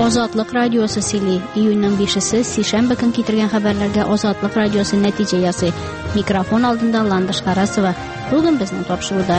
Азатлык радиосы сөйли. Июньнең 5-се сишәмбе көн китергән хәбәрләргә Азатлык радиосы нәтиҗә ясый. Микрофон алдында Ландыш Харасова. Бүген безнең тапшыруда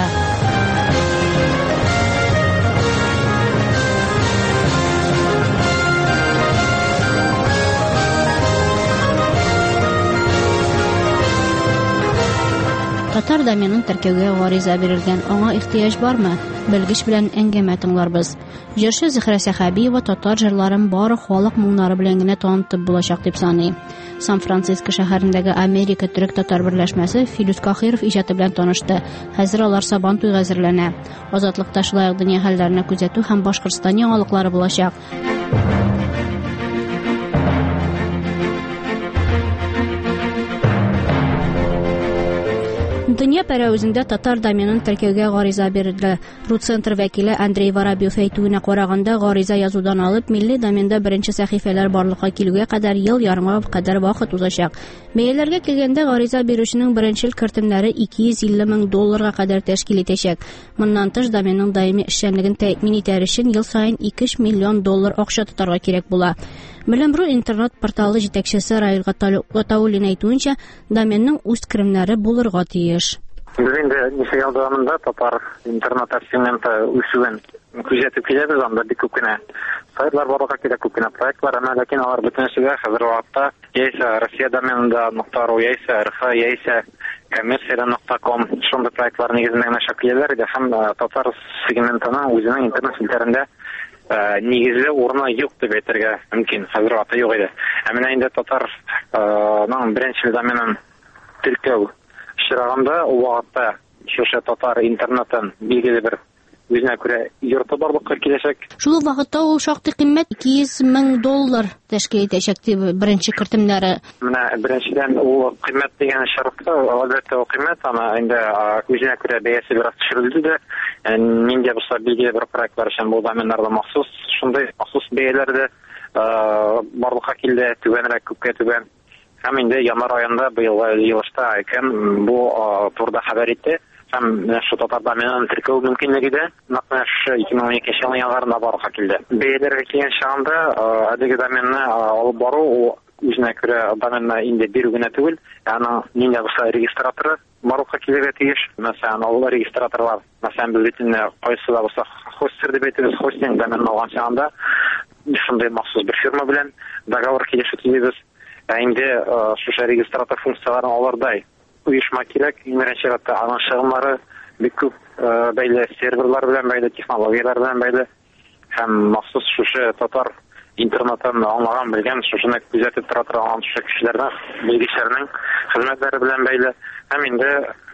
Татар доменын теркәүгә гариза бирелгән. Аңа ихтыяҗ бармы? Белгеч белән әңгәмә тыңларбыз. Җырчы Зөһрә Сәхәбиева татар җырларын бары халык моңнары белән генә танытып булачак дип саный. Сан-Франциско шәһәрендәге Америка төрек-татар берләшмәсе Филүс Кахиров иҗаты белән танышты. Хәзер алар Сабан туйга әзерләнә. Азатлыкта шулай ук дөнья хәлләренә күзәтү һәм Башкортстан яңалыклары булачак. Дөнья пәрәүзендә татар доменын теркәүгә гариза бирелде. Рутцентр вәкиле Андрей Воробьев әйтүенә караганда, гариза язудан алып милли доменда беренче сәхифәләр барлыкка килүгә кадәр ел ярымга кадәр вакыт узачак. Бәяләргә килгәндә, гариза бирүченең беренчел кертемнәре $250,000 кадәр тәшкил итәчәк. Моннан тыш, доменның даими эшчәнлеген тәэмин итәр өчен ел саен $2 миллион акча тотарга кирәк була. Белем.ру интернет порталы җитәкчесе Раил Гатауллин әйтүенчә, доменның үз керемнәре булырга тиеш. Без инде ничә ел дәвамында татар интернет сегменты үсүен күзәтеп киләбез, анда бик күп кенә сайтлар барлыкка килә, күп кенә проектлар, әмма ләкин алар бөтенсегә хәзер вакытта яисә Россия доменында .ру, яисә РФ, яисә коммерция.com шундый проектлар нигезендә генә шәкилләр иде һәм татар сегментының үзенең интернет фильтрында нигезле урыны юк дип әйтергә мөмкин. Хәзер вакытта юк иде. Ә менә инде татарның беренче доменын теркәү чирагында ул вакытта шушы татар интернетын билгеле бер үзенә күрә йорты барлыкка киләчәк. Шул вакытта ул шактый кыйммәт $200,000 тәшкил итәчәк дип беренче кертемнәре. Менә беренчедән ул кыйммәт дигән шартта албәттә ул кыйммәт, ама инде үзенә күрә бәясе бераз төшерелде дә. Нинди булса билгеле бер проектлар өчен бу доменнарда махсус шундый махсус бәяләрдә барлыкка килде, түбәнрәк күпкә түбән. Һәм инде январь аенда быел елышта икән бу турда хәбәр итте. Һәм шу татар доменын теркәү мөмкинлеге дә нәкъ шу 2012 елның январында барлыкка килде. Бәяләргә килгән чагында әлеге доменны алып бару үзенә күрә доменны инде бирү генә түгел, аны нинди булса регистраторы барлыкка килергә тиеш. Мәсәлән, алар регистраторлар, мәсәлән, без кайсы да булса хостер дип әйтәбез, хостинг доменны алган чагында шундый махсус бер фирма белән договор килешү төзибез. Инде шушы регистратор функцияларын алырдай уешма кирәк. Беренче чиратта аның чыгымнары бик күп бәйле серверлар белән бәйле, технологиялар белән бәйле һәм махсус шушы татар интернетын аңлаган белгән, шушыны күзәтеп тора торган шушы кешеләрнең, белгечләрнең хезмәтләре белән бәйле. Һәм инде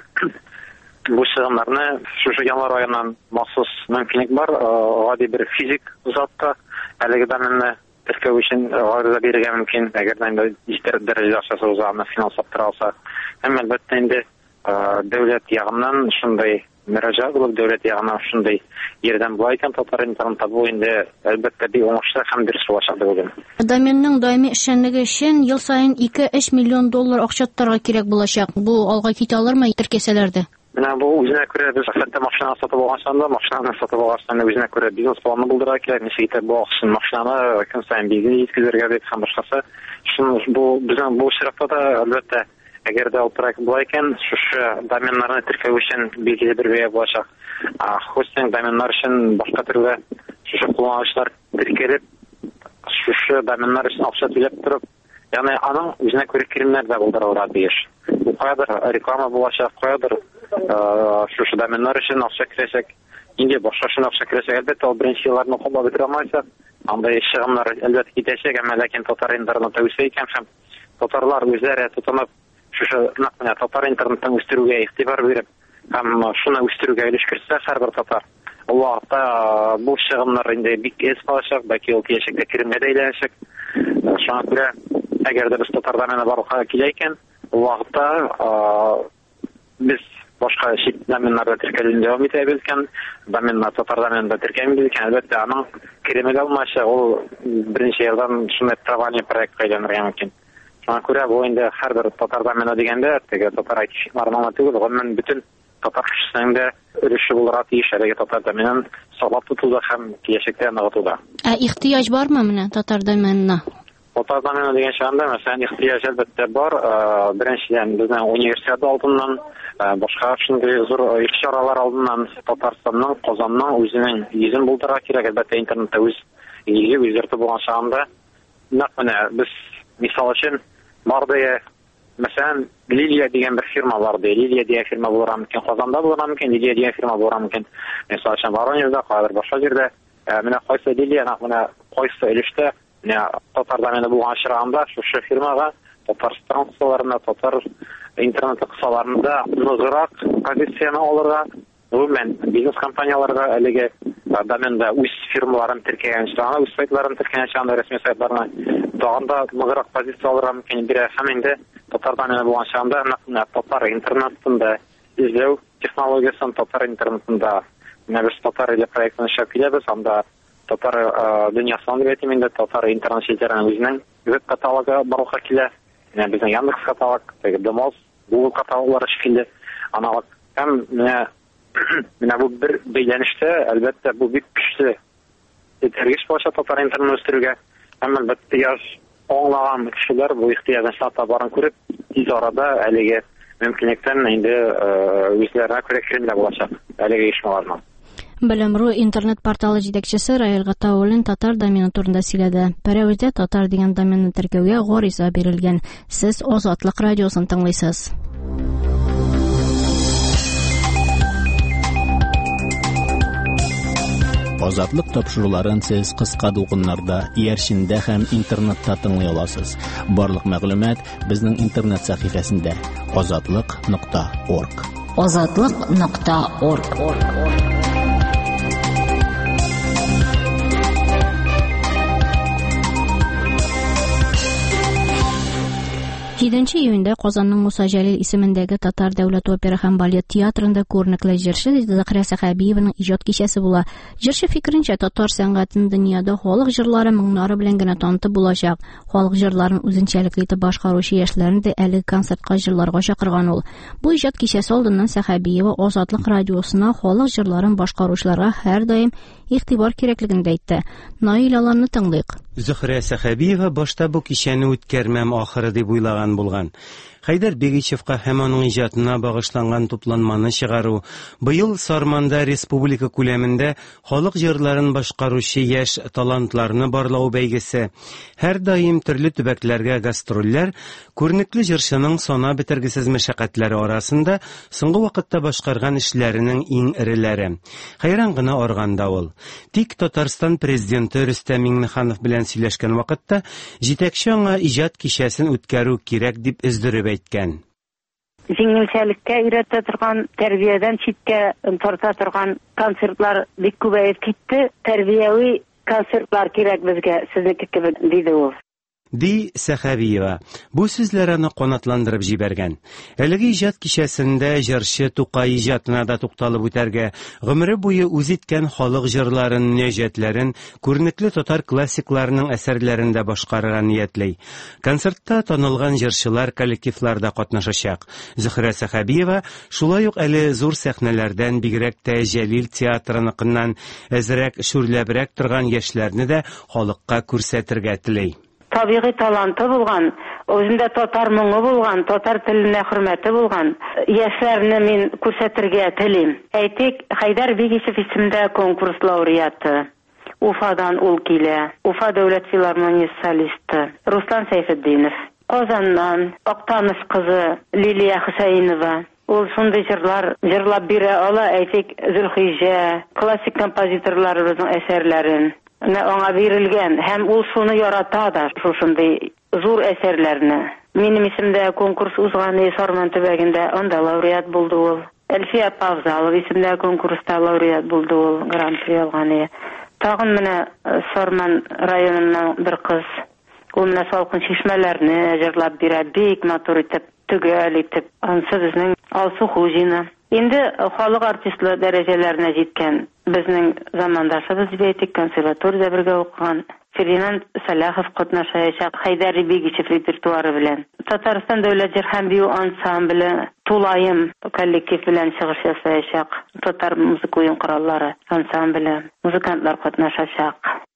бу чыгымнарны шушы январь аеннан махсус мөмкинлек бар. Гади бер физик затта әлеге доменны теркәү өчен гариза бирергә мөмкин, әгәр инде җитәр дәрәҗәдә акчасы узган финанслап тора алса. Һәм әлбәттә инде дәүләт ягыннан шундый мөрәҗәгать булып, дәүләт ягыннан шундый ярдәм була икән татар интернетында, бу инде әлбәттә бик уңышлы һәм дөрес булачак дип уйлыйм. Доменның даими эшчәнлеге өчен ел саен $2-3 миллион акча тотарга кирәк булачак. Бу алга китә алырмы теркәсәләрдә? Менә бу үзенә күрә без хәтта машина сатып алганда, машинаны сатып алганда үзенә күрә бизнес планы булдыра кирәк, ничек итеп бу акчаны машинаны көн саен билгеле җиткезергә дип һәм башкасы. Шуны бу безнең бу чиратта да әлбәттә әгәр дә ул проект була икән, шушы доменнарны теркәү өчен билгеле бер бәя булачак. Хостинг доменнар өчен башка төрле шушы кулланучылар теркәлеп, шушы доменнар өчен акча түләп торып, ягъни аның үзенә күрә керемнәр дә булдырылырга тиеш. Бу каядыр реклама булачак, каядыр шушы доменнар өчен акча керәчәк. Инде башка өчен акча керәчәк, әлбәттә ул беренче елларны куллап бетерә алмаячак. Андай чыгымнар әлбәттә китәчәк, әмма ләкин татар интернеты үсә икән һәм татарлар үзләре тотынып шушы нәкъ татар интернетын үстерүгә игътибар биреп һәм шуны үстерүгә өлеш керсә һәрбер татар, ул вакытта бу чыгымнар инде бик әз калачак, бәлки ул киләчәктә керемгә дә әйләнәчәк. Шуңа күрә әгәр дә без татар домены барлыкка килә икән, ул вакытта без башка чит доменнарда теркәлүне дәвам итәбез икән, доменны татар доменында теркәмибез икән, әлбәттә аның кереме алмаячак, ул беренче елдан шундый требование проектка әйләнергә мөмкин. Шуңа күрә бу инде һәрбер татар домены дигәндә, теге татар айтишмарына түгел, гомумән бөтен татар кешесенең дә өлеше булырга тиеш әлеге татар доменын саклап тотуда һәм киләчәктә ныгытуда. Ихтыяҗ бармы менә татар доменына? Татар домены дигән чагында, мәсәлән, ихтыяҗ әлбәттә бар. Беренчедән, безнең университет алдыннан, башка шундый зур чаралар алдыннан Татарстанның, Казанның үзенең йөзен булдырырга кирәк. Әлбәттә, интернетта үз иле, үз йорты булган чагында. Менә без мисал өчен барды, мәсәлән, Лилия дигән бер фирма барды. Лилия дигән фирма булырга мөмкин, Казанда булырга мөмкин, Лилия дигән фирма булырга мөмкин. Мисал өчен Воронежда, кайбер башка җирдә. Менә кайсы Лилия, менә кайсы өлештә татар домены булган чагында шушы фирмага Татарстан кысаларында, татар интернет кысаларында ныгырак позицияны алырга, гомумән бизнес компанияларга әлеге доменда үз фирмаларын теркәгән чагында, үз сайтларын теркәгән чагында, рәсми сайтларына тагында ныгырак позиция алырга мөмкин бирә. Һәм инде татар домены булган чагында татар интернетында изләү технологиясын, татар интернетында без татар иле проектын эшләп киләбез, анда татар дөньясының ветимендә татар интернет сетьләренең үзенең веб каталогы барлыкка килә. Безнең Яндекс каталог, Демос, Google каталоглары шикелле. Аналар һәм менә бу бер бәйләнештә, әлбәттә, бу бик көчле этәргеч булачак татар интернетын үстерүгә. Һәм әлбәттә, яшь аңлаган кешеләр бу ихтыяҗны сатабарын күреп, тиз арада әлеге мөмкинлектән инде үзләренә күрә киремләр булачак әлеге оешмаларның. Белем.ру интернет порталы җитәкчесе Раил Гатауллин татар домены турында сөйләде. Пәрәвездә татар дигән доменны теркәүгә гариза бирелгән. Сез Азатлык радиосын тыңлыйсыз. Азатлык тапшыруларын сез кыска дулкыннарда, иярчендә һәм интернетта тыңлый аласыз. Барлык мәгълүмат безнең интернет сәхифәсендә azatliq.org. azatliq.org. 7 июньдә Казанның Муса Җәлил исемендәге Татар дәүләт опера һәм балет театрында күренекле җырчы Зөһрә Сәхәбиеваның иҗат кичәсе була. Җырчы фикеренчә, татар сәнгатен дөньяда халык җырлары моңнары белән генә танытып булачак. Халык җырларын үзенчәлекле итеп башкаручы яшьләрне дә әлеге концертка җырларга чакырган ул. Бу иҗат кичәсе алдыннан Сәхәбиева Азатлык радиосына халык җырларын башкаручыларга һәрдаим игътибар кирәклеген дә әйтте. Наил аларны тыңлыйк. Зөһрә Сәхәбиева башта бу кичәне үткәрмәм ахыры дип уйлаган булган. Хәйдәр Бегичевка һәм аның иҗатына багышланган тупланманы чыгару, быел Сарманда республика күләмендә халык җырларын башкаручы яшь талантларны барлау бәйгесе, һәр даим төрле төбәкләргә гастрольләр, күренекле җырчының сана бетергесез мәшәкатьләре арасында соңгы вакытта башкарган эшләренең иң эреләре. Хәйран гына арганда ул. Тик Татарстан президенты Рөстәм Миңнеханов белән сөйләшкән вакытта җитәкче аңа иҗат кичәсен үткәрү кирәк дип өздереп әйткән. Җиңелчәлеккә өйрәтә торган, тәрбиядән читкә тарта торган концертлар бик күбәеп китте. Тәрбияви концертлар кирәк безгә, сезнеке кебек, диде ул. Ди Сәхәбиева. Бу сүзләр аны канатландырып җибәргән. Әлеге иҗат кичәсендә җырчы Тукай иҗатына да тукталып үтәргә, гомере буе үз иткән халык җырларын, нәҗәтләрен, күренекле татар классикларының әсәрләрендә башкарырга ниятлый. Концертта танылган җырчылар, коллективларда катнашачак. Зөһрә Сәхәбиева шулай ук әле зур сәхнәләрдән, бигрәк тә Җәлил театрыныкыннан әзрәк, шүрләбрәк торган яшьләрне дә халыкка күрсәтергә тели. Табигый таланты булган, үзендә татар моңы булган, татар теленә хөрмәте булган яшьләрне мин күрсәтергә телим. Әйтик, Хәйдәр Бигичев исемендә конкурс лауреаты. Уфадан ул килә. Уфа дәүләт филармониясе солисты Руслан Сәйфетдинов. Казаннан Актаныш кызы Лилия Хөсәйнова. Ул шундый җырлар җырлап бирә ала, әйтик, Зөлхиҗә, классик композиторларыбызның әсәрләрен аңа бирелгән, һәм ул шуны ярата да, шушындый зур әсәрләрне. Минем исемдә конкурс узган, Сарман төбәгендә, анда лауреат булды ул. Әлфия Павзалова исемдә конкурста лауреат булды ул, гран-при алган. Тагын менә Сарман районыннан бер кыз, ул менә салкын чишмәләрне җырлап бирә, бик матур итеп, төгәл итеп. Ансы безнең Алсу Хужина. Инде халык артистлы дәрәҗәләренә җиткән безнең замандашыбыз, дип әйтик, консерваториядә бергә укыган Фердинанд Салахов катнашачак, Хайдар Бегичев репертуары белән. Татарстан дәүләт җыр һәм бию ансамбле Тулайым коллектив белән чыгыш ясаячак. Татар музыка уен кораллары ансамбле музыкантлар катнашачак.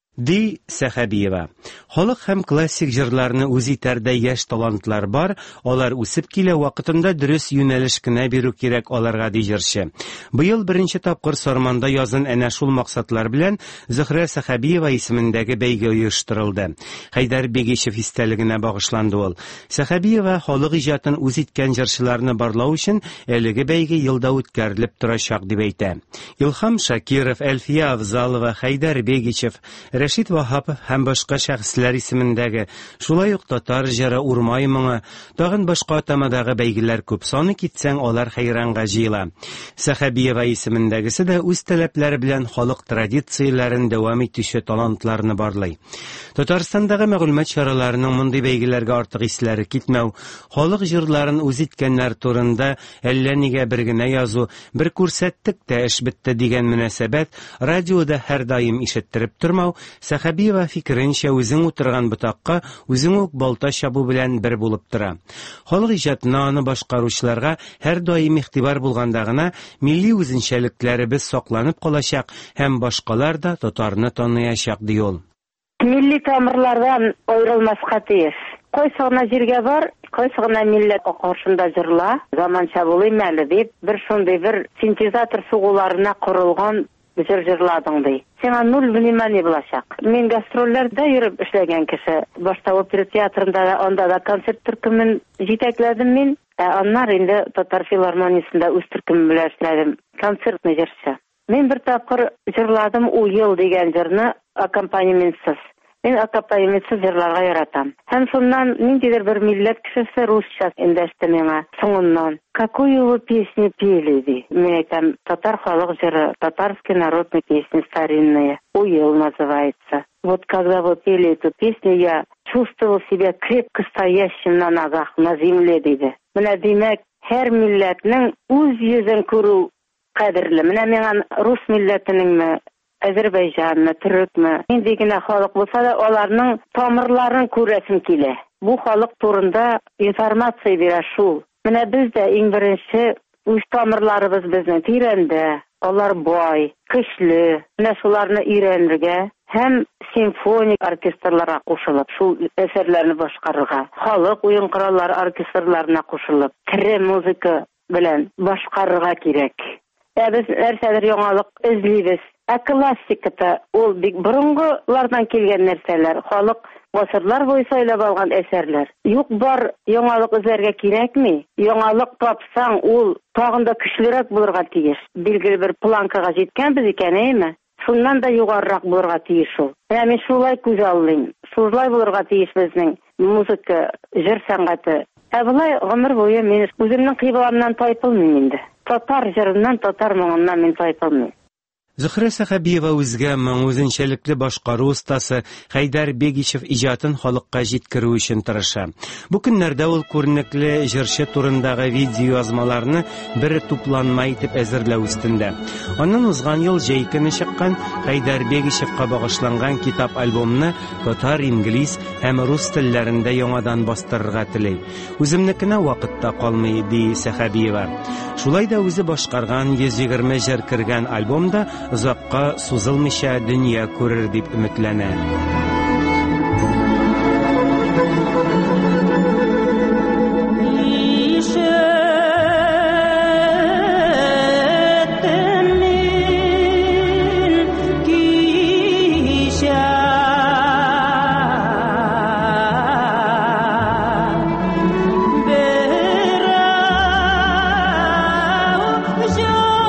Ди Сәхәбиева. Халык һәм классик җырларны үз итәрдә яшь талантлар бар, алар үсеп килә, вакытында дөрес юнәлеш кенә бирү кирәк аларга ди җырчы. Быел беренче тапкыр Сарманда язын әнә шул максатлар белән Зөһрә Сәхәбиева исемендәге бәйге оештырылды. Хайдар Бегичев истәлегенә багышланды ул. Сәхәбиева халык иҗатын үз иткән җырчыларны барлау өчен әлеге бәйге елда үткәрелеп торачак дип әйтә. Илһам Шакиров, Әлфия Авзалова, Хайдар Бегичев, Рәшит Ваһапов һәм башка шәхесләр исемендәге, шулай ук татар җыры Урмай моңы, тагын башка атамадагы бәйгеләр күп саны китсәң, алар хәйранга җыела. Сәхәбиева исемендәгесе дә үз таләпләре белән халык традицияләрен дәвам итүче талантларны барлый. Татарстандагы мәгълүмат чараларының мондый бәйгеләргә артык исләре китмәү, халык җырларын үз иткәннәр турында әллә нигә бер генә язу, бер күрсәттек тә эш бетте дигән мөнәсәбәт радиода һәр даим ишеттереп тормау, Сәхәбиева фикеренчә үзең утырган ботакка үзең үк балта чабу белән бер булып тора. Халык иҗатына аны башкаручыларга һәр даим игътибар булганда гына милли үзенчәлекләребез сакланып калачак һәм башкалар да татарны таныячак ди ул. Милли тамырлардан аерылмаска тиеш. Кайсы гына җиргә бар, кайсы гына милләт каршында җырла, заманча булый мәле дип, бер шундый бер синтезатор сугуларына корылган җырладың ди. Сиңа нуль внимание булачак. Мин гастрольләрдә йөреп эшләгән кеше. Башта опера театрында да, анда да концерт төркемен җитәкләдем мин. Аннар инде Татар филармониясендә үз төркемем белән эшләдем. Концертны җырчы. Мин бер тапкыр җырладым «Уел» дигән җырны аккомпанементсыз. Мин аккомпанементсыз җырларга яратам. Һәм шуннан ниндидер бер милләт кешесе русча эндәште миңа. Соңыннан «Какую вы песню пели?» ди. Мин әйтәм, татар халык җыры, татарские народные песни старинные. «Уел» называется. Вот когда вы пели эту песню, я чувствовал себя крепко стоящим на ногах на земле, диде. Менә димәк, һәр милләтнең үз йөзен күрү кадерле. Менә миңа рус милләтенеңме, Азербайҗанны, Төрекме, нинди генә халык булса да, аларның тамырларын күрәсем килә. Бу халык турында информация бирә шул. Менә без дә иң беренче үз тамырларыбыз безнең тирәндә, алар бай, көчле. Менә шуларны өйрәнергә һәм симфоник оркестрларга кушылып, шул әсәрләрне башкарырга, халык уен кораллары оркестрларына кушылып, тере музыка белән башкарырга кирәк. Без нәрсәдер яңалык эзлибез. Классиката ул бик борынгылардан килгән нәрсәләр, халык гасырлар буе сайлап алган әсәрләр. Юк, бар яңалык эзләргә кирәкми. Яңалык тапсаң, ул тагын да көчлерәк булырга тиеш. Билгеле бер планкага җиткәнбез икән, әйме? Шуннан да югарырак булырга тиеш ул. Мин шулай күз аллыйм. Шулай булырга тиеш безнең музыка, җыр сәнгате. Булай гомер буе мин үземнең кыйбламнан тайпылмыйм инде. Татар җырыннан, татар моңыннан мин тайпылмыйм. Зөһрә Сәхәбиева үзгә моң үзенчәлекле башкару устасы Хайдар Бегичев иҗатын халыкка җиткерү өчен тырыша. Бу көннәрдә ул күренекле җырчы турындагы видео язмаларны бер тупланма итеп әзерләү өстендә. Аннан узган ел җәй көне чыккан Хайдар Бегичевка багышланган китап альбомны татар, инглиз һәм рус телләрендә яңадан бастырырга теләй. Үземнекенә вакытта калмый, ди Сәхәбиева. Шулай да үзе башкарган 120 җыр кергән альбомда озакка сузылмыйча дөнья күрер дип өметләнә.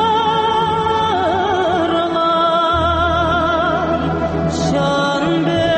Şan be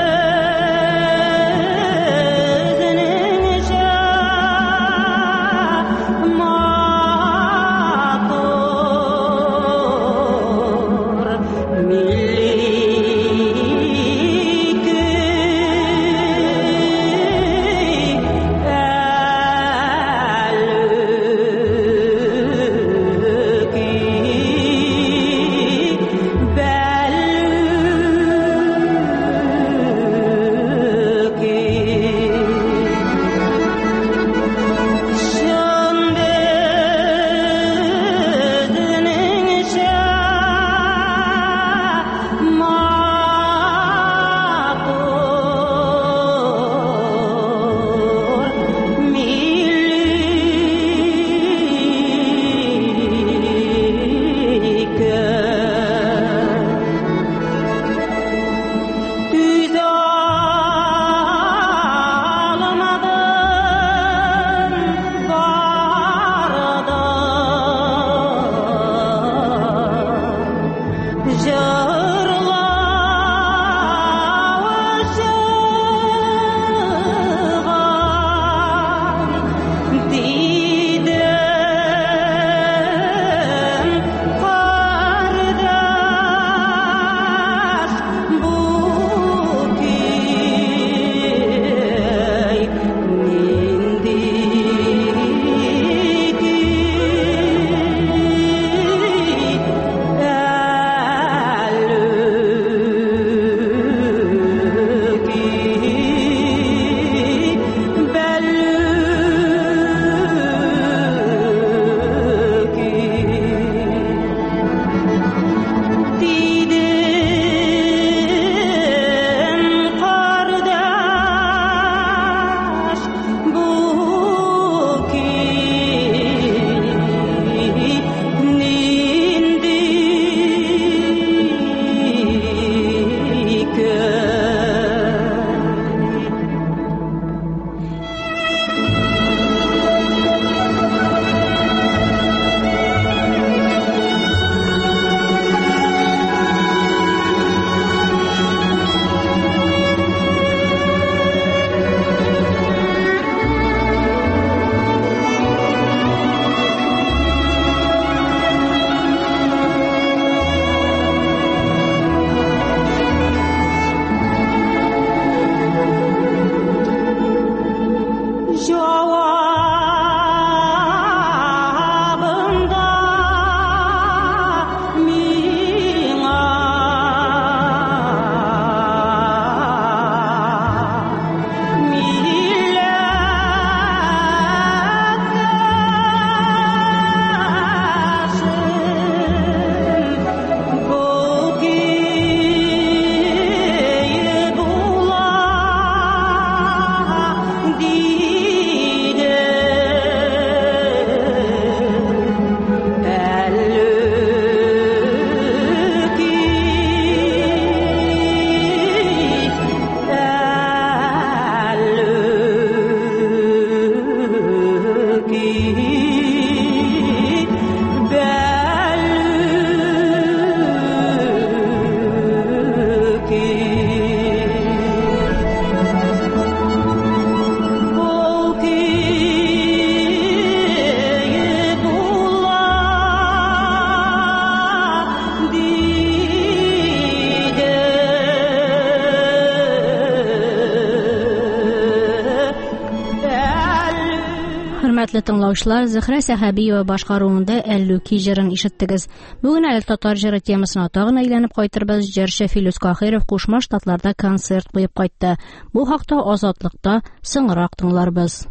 Хөрмәтле тыңлаучылар, Зөһрә Сәхәбиева башкаруында Әллүки җырын ишеттегез. Бүген әле татар җыры темасына тагын әйләнеп кайтырбыз. Җырчы Филүс Кахиров Кушма Штатларда концерт куеп кайтты. Бу хакта Азатлыкта соңрак тыңларбыз.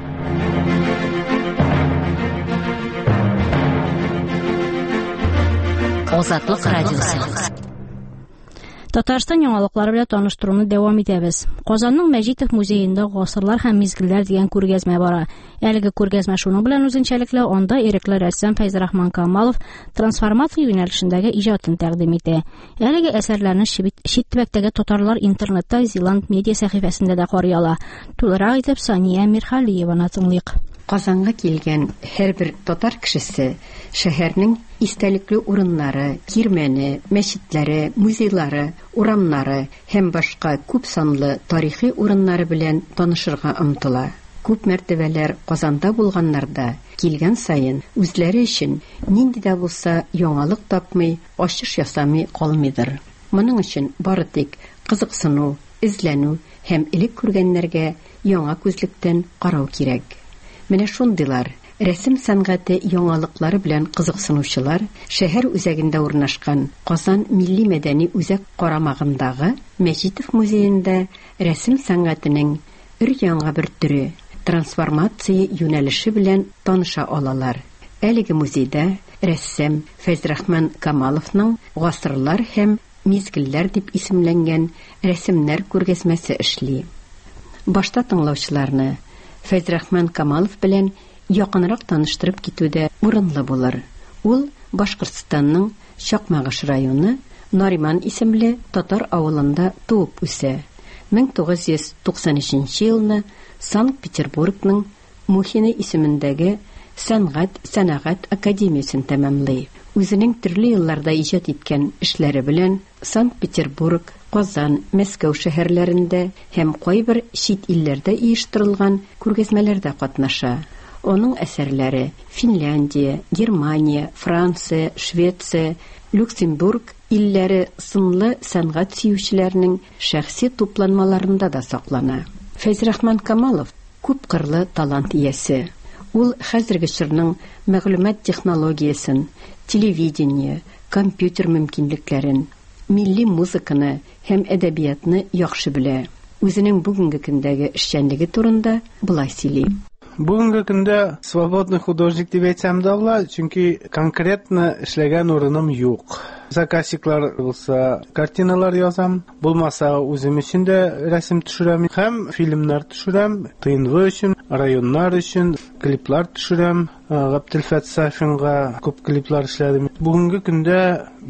Азатлык радиосы. Татарстан яңалыклары белән таныштыруны дәвам итәбез. Казанның Мәҗитов музеенда гасырлар һәм мизгелләр дигән күргәзмә бара. Әлеге күргәзмә шуның белән үзенчәлекле, анда ирекле рәссам Фәйзрахман Камалов трансформация юнәлешендәге иҗатын тәкъдим итә. Әлеге әсәрләрне чит төбәктәге татарлар интернетта Зеланд медиа сәхифәсендә дә карый ала. Тулырак итеп Сания Мирхалиеваны тыңлыйк. Казанга килгән һәрбер татар кешесе шәһәрнең истәлекле урыннары, кирмәне, мәчетләре, музейлары, урамнары һәм башка күп санлы тарихи урыннары белән танышырга омтыла. Күп мәртәбәләр Казанда булганнарда килгән саен үзләре өчен нинди дә булса яңалык тапмый, ачыш ясамый калмыйдыр. Моның өчен бары тик кызыксыну, изләнү һәм элек күргәннәргә яңа күзлектән карау кирәк. Менә шундыйлар рәсем сәнгате яңалыклары белән кызыксынучылар шәһәр үзәгендә урнашкан Казан милли мәдәни үзәк карамагындагы Мәҗитов музеенда рәсем сәнгатенең өр-яңа бер төре трансформация юнәлеше белән таныша алалар. Әлеге музейда рәссам Фәйзрахман Камаловның гасырлар һәм мизгелләр дип исемләнгән рәсемнәр күргәзмәсе эшли. Башта тыңлаучыларны Фәйзрахман Камалов белән якынрак таныштырып китүдә урынлы булыр. Ул Башкортстанның Чакмагыш районы Нариман исемле татар авылында туып үсә. 1993 елны Санкт-Петербургның Мухина исемендәге Сәнгать академиясын тәмамлый. Үзенең төрле елларда иҗат иткән эшләре белән Санкт-Петербург, Казан, Мәскәү шәһәрләрендә һәм кайбер чит илләрдә оештырылган күргәзмәләрдә катнаша. Оның әсәрләре Финляндия, Германия, Франция, Швеция, Люксембург илләре сынлы сәнгать сөючеләрнең шәхси тупланмаларында да саклана. Фәйзрахман Камалов күп кырлы талант иясе. Ул хәзерге чорның мәгълүмат технологиясын, телевидение, компьютер мөмкинлекләрен, милли музыканы һәм әдәбиятны яхшы белә. Үзенең бүгенге көндәге эшчәнлеге турында булай сөйли. Бүгенге көндә свободный художник дип әйтсәм дә була, чөнки конкретно эшләгән урыным юк. Заказчиклар булса, картиналар язам, булмаса үзем өчен дә рәсем төшерәм һәм фильмнар төшерәм, ТНВ өчен, районнар өчен клиплар төшерәм. Габделфәт Сафинга күп клиплар эшләдем. Бүгенге көндә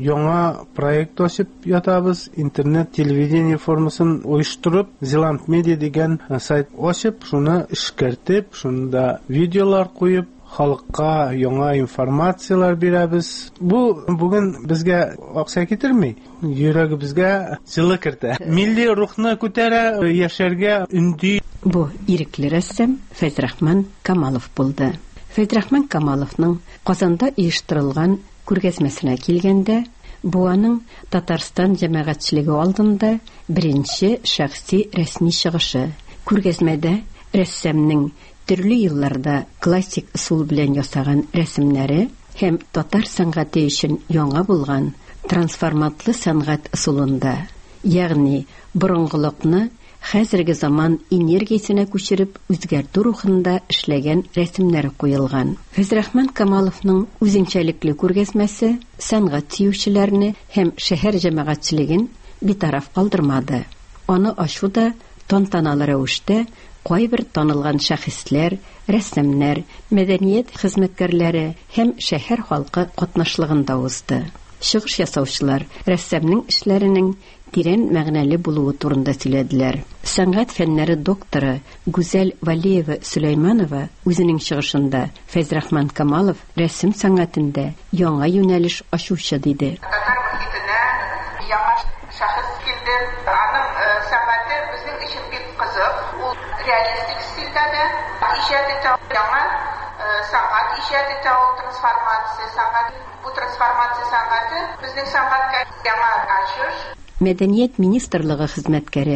яңа проект ачып ятабыз, интернет телевидение формасын оештырып, Зеланд медиа дигән сайт ачып, шуны эшкәртеп, шунда видеолар куеп, халыкка яңа информациялар бирәбез. Бу бүген безгә акча китерми, йөрәгебезгә җылы кертә. Милли рухны күтәрә, яшәргә үнди. Бу ирекле рәссам Фәйзрахман Камалов булды. Фәйзрахман Камаловның Казанда оештырылган күргәзмәсенә килгәндә, бу аның Татарстан җәмәгатьчелеге алдында беренче шәхси рәсми чыгышы. Күргәзмәдә рәссамның төрле елларда классик усул белән ясаган рәсемнәре һәм татар сәнгате өчен яңа булган трансформатлы сәнгать усулында, ягъни борынгылыкны хәзерге заман энергиясенә күчереп үзгәртү рухында эшләгән рәсемнәре куелган. Фәйзрахман Камаловның үзенчәлекле күргәзмәсе сәнгать сөючеләрне һәм шәһәр җәмәгатьчелеген битараф калдырмады. Аны ачуда тантаналы рәвештә кайбер танылган шәхесләр, рәссамнар, мәдәният хезмәткәрләре һәм шәһәр халкы катнашлыгында узды. Чыгыш ясаучылар рәссамның эшләренең тирән мәгънәле булуы турында сөйләделәр. Сәнгать фәннәре докторы Гүзәл Валиева Сөләйманова үзенең чыгышында Фәйзрахман Камалов рәсем сәнгатендә яңа юнәлеш ачучы диде. Татар мөхитенә яңа шәхес килде. Аның сәнгате безнең өчен бик кызык. Ул реалистик стильдә дә иҗат итә, яңа сәнгать иҗат итә, трансформация сәнгате. Бу трансформация сәнгате безнең сәнгатькә яңа ачыш. Мәдәният министрлыгы хезмәткәре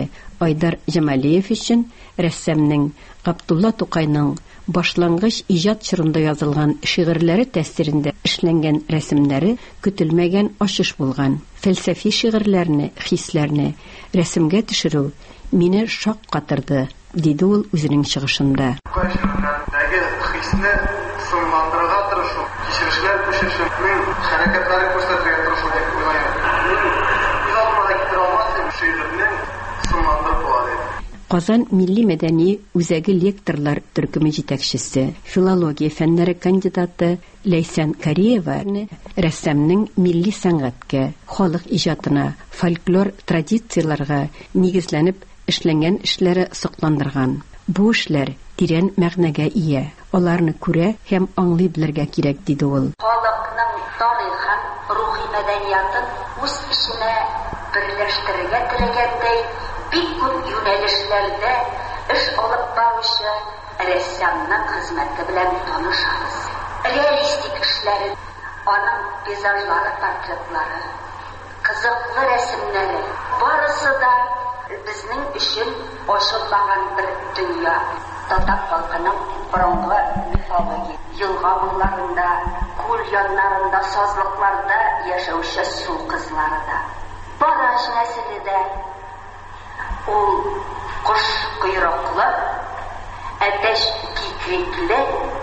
Айдар Җамалиев өчен рәссамның Габдулла Тукайның башлангыч иҗат чорында язылган шигырьләре тәэсирендә эшләнгән рәсемнәре көтелмәгән ачыш булган. Фәлсәфи шигырьләрне, хисләрне рәсемгә төшерү мине шаккатырды, диде ул үзенең чыгышында. Шигырьләрдәге хисне сынландырырга тырышу, кичерешләр күчешүнең хәрәкәтләре күрсәтергә тырышу дип уйлыйм. Илаһмага китә алмасын шигырьнең сынландырып була. Казан милли мәдәни үзәге лекторлар төркеме җитәкчесе, филология фәннәре кандидаты Ләйсән Кариева рәссамның милли сәнгатькә, халык иҗатына, фольклор традицияләргә нигезләнеп эшләнгән эшләре сокландырган. Бу эшләр тирән мәгънәгә ия. Аларны күрә һәм аңлый белергә кирәк, диде ул. Халыкның тарихын, рухи мәдәниятын үз эшенә берләштерергә теләгәндәй, бик күп юнәлешләрдә эш алып баручы рәссамның хезмәте белән танышабыз. Реалистик эшләре, аның пейзажлары, портретлары, кызыклы рәсемнәре, барысы да безнең өчен ачылмаган бер дөнья. Татар халкының борынгы мифология, елга буйларында, күл яннарында, сазлыкларда яшәүче су кызлары да. Бараш нәселе дә ул кош койрыклы, әтәч кикрикле,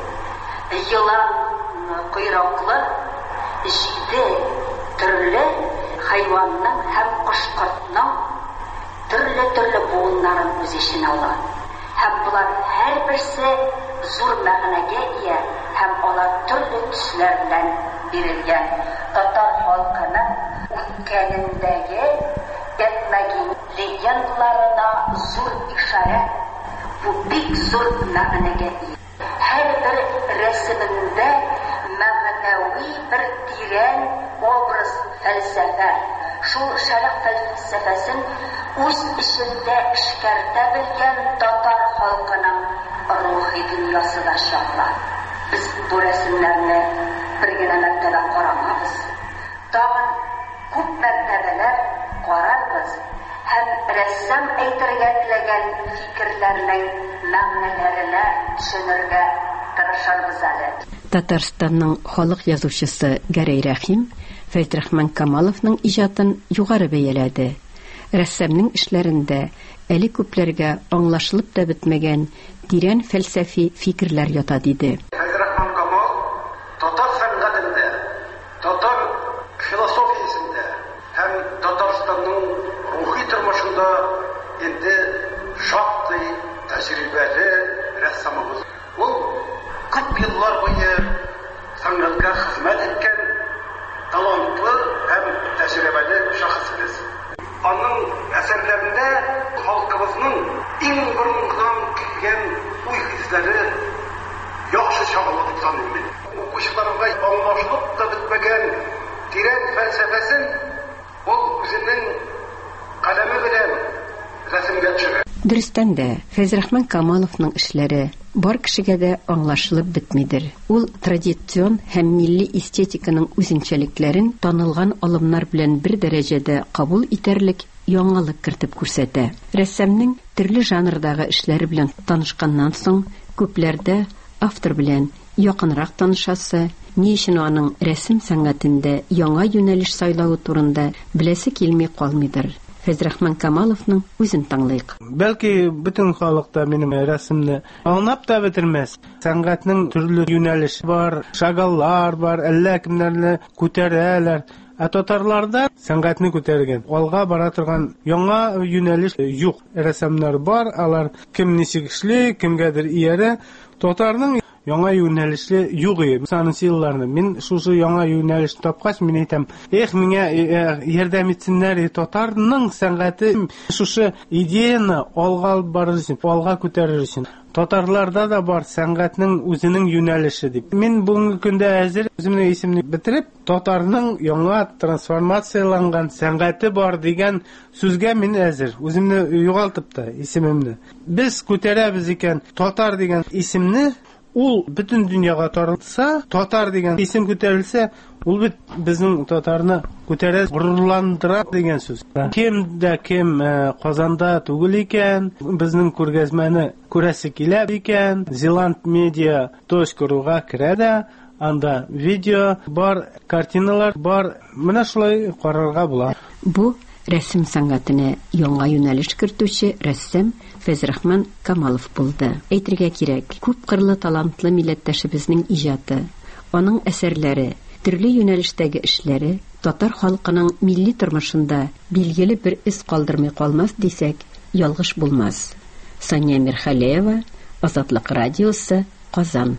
йылан койрыклы, җиде төрле хайванның һәм кош-кортның төрле буыннарын үз эченә ала. Һәм булар һәрберсе зур мәгънәгә ия һәм алар төрле төсләр белән бирелгән. Татар халкының үткәнендәге әтмәгин легендларына зур ишарә, бу бик зур мәгънәгә ия. Һәрбер рәсемендә мәгънәви бер тирән образ, фәлсәфә. Шул шәрәх фәлсәфәсен үз эчендә эшкәртә белгән татар халкының рухи дөньясы да шаһла. Без бу рәсемнәрне бер генә мәртәбә карамабыз. Тагын күп мәртәбәләр карарбыз һәм рәссам әйтергә теләгән фикерләрнең мәгънәләренә төшенергә тырышырбыз әле. Татарстанның халык язучысы Гәрәй Рәхим Фәйтрахман Камаловның иҗатын югары бәяләде. Рәссамның эшләрендә әле күпләргә аңлашылып та бетмәгән тирән фәлсәфи фикерләр ята, диде. Фәйтрахман Камал татар сәнгатендә, татар философиясендә һәм Татарстанның рухи тормышында инде шактый тәҗрибәле рәссамыбыз. Ул күп еллар буе сәнгатькә хезмәт иткән талантлы һәм тәҗрибәле шәхес. Аның әсәрләрендә халкыбызның иң борынгыдан килгән уй-хисләре яхшы чагыла дип саныйм. Укучыларга аңлашылып та бетмәгән тирән фәлсәфәсен ул үзенең каләме белән рәсемгә төшерә. Дөрестән дә Фәйзрахман Камаловның эшләре бар кешегә дә аңлашылып бетмидер. Ул традицион һәм милли эстетиканың үзенчәлекләрен танылган алымнар белән бер дәрәҗәдә кабул итәрлек яңалык кертеп күрсәтә. Рәссамның төрле жанрдагы эшләре белән танышканнан соң күпләрдә автор белән якынрак танышасы, ни өчен аның рәсем сәнгатендә яңа юнәлеш сайлауы турында беләсе килми калмыйдыр. Фәйзрахман Камаловның үзен таңлыйк. Бәлки бөтен халыкта минем рәсемне аңлап та бетермәс. Сәнгатьнең төрле юнәлеше бар, шагаллар бар, әллә кемнәрне күтәрәләр. Ә татарларда сәнгатьне күтәргән, алга бара торган яңа юнәлеш юк. Рәссамнар бар, алар кем ничек эшли, кемгәдер иярә. Татарның яңа юнәлеше юк иде. Саны силларны мин шушы яңа юнәлеш тапкач, мин әйтәм, миңа ярдәм итсеннәр, татарның сәнгате шушы идеяны алга алып барыр өчен, алга күтәрер өчен. Татарларда да бар сәнгатьнең үзенең юнәлеше дип. Мин бүгенге көндә әзер үземнең исемне бетереп, татарның яңа трансформацияланган сәнгате бар дигән сүзгә мин әзер. Үземне югалтып та исемемне. Без күтәрәбез икән татар дигән исемне, ул бөтен дөньяга таралса, татар дигән исем күтәрелсә, ул бит безнең татарны күтәрә, горурландыра дигән сүз. Кем дә кем Казанда түгел икән, безнең күргәзмәне күрәсе килә икән, zealandmedia.ru-га керә дә, анда видео бар, картиналар бар. Менә шулай карарга була. Бу рәсем сәнгатенә яңа юнәлеш кертүче рәссам Фәзрахман Камалов булды. Әйтергә кирәк, күп кырлы талантлы милләттәшебезнең иҗаты, аның әсәрләре, төрле юнәлештәге эшләре татар халкының милли тормышында билгеле бер эз калдырмый калмас дисәк, ялгыш булмас. Сания Мирхалеева, Азатлык радиосы, Казан.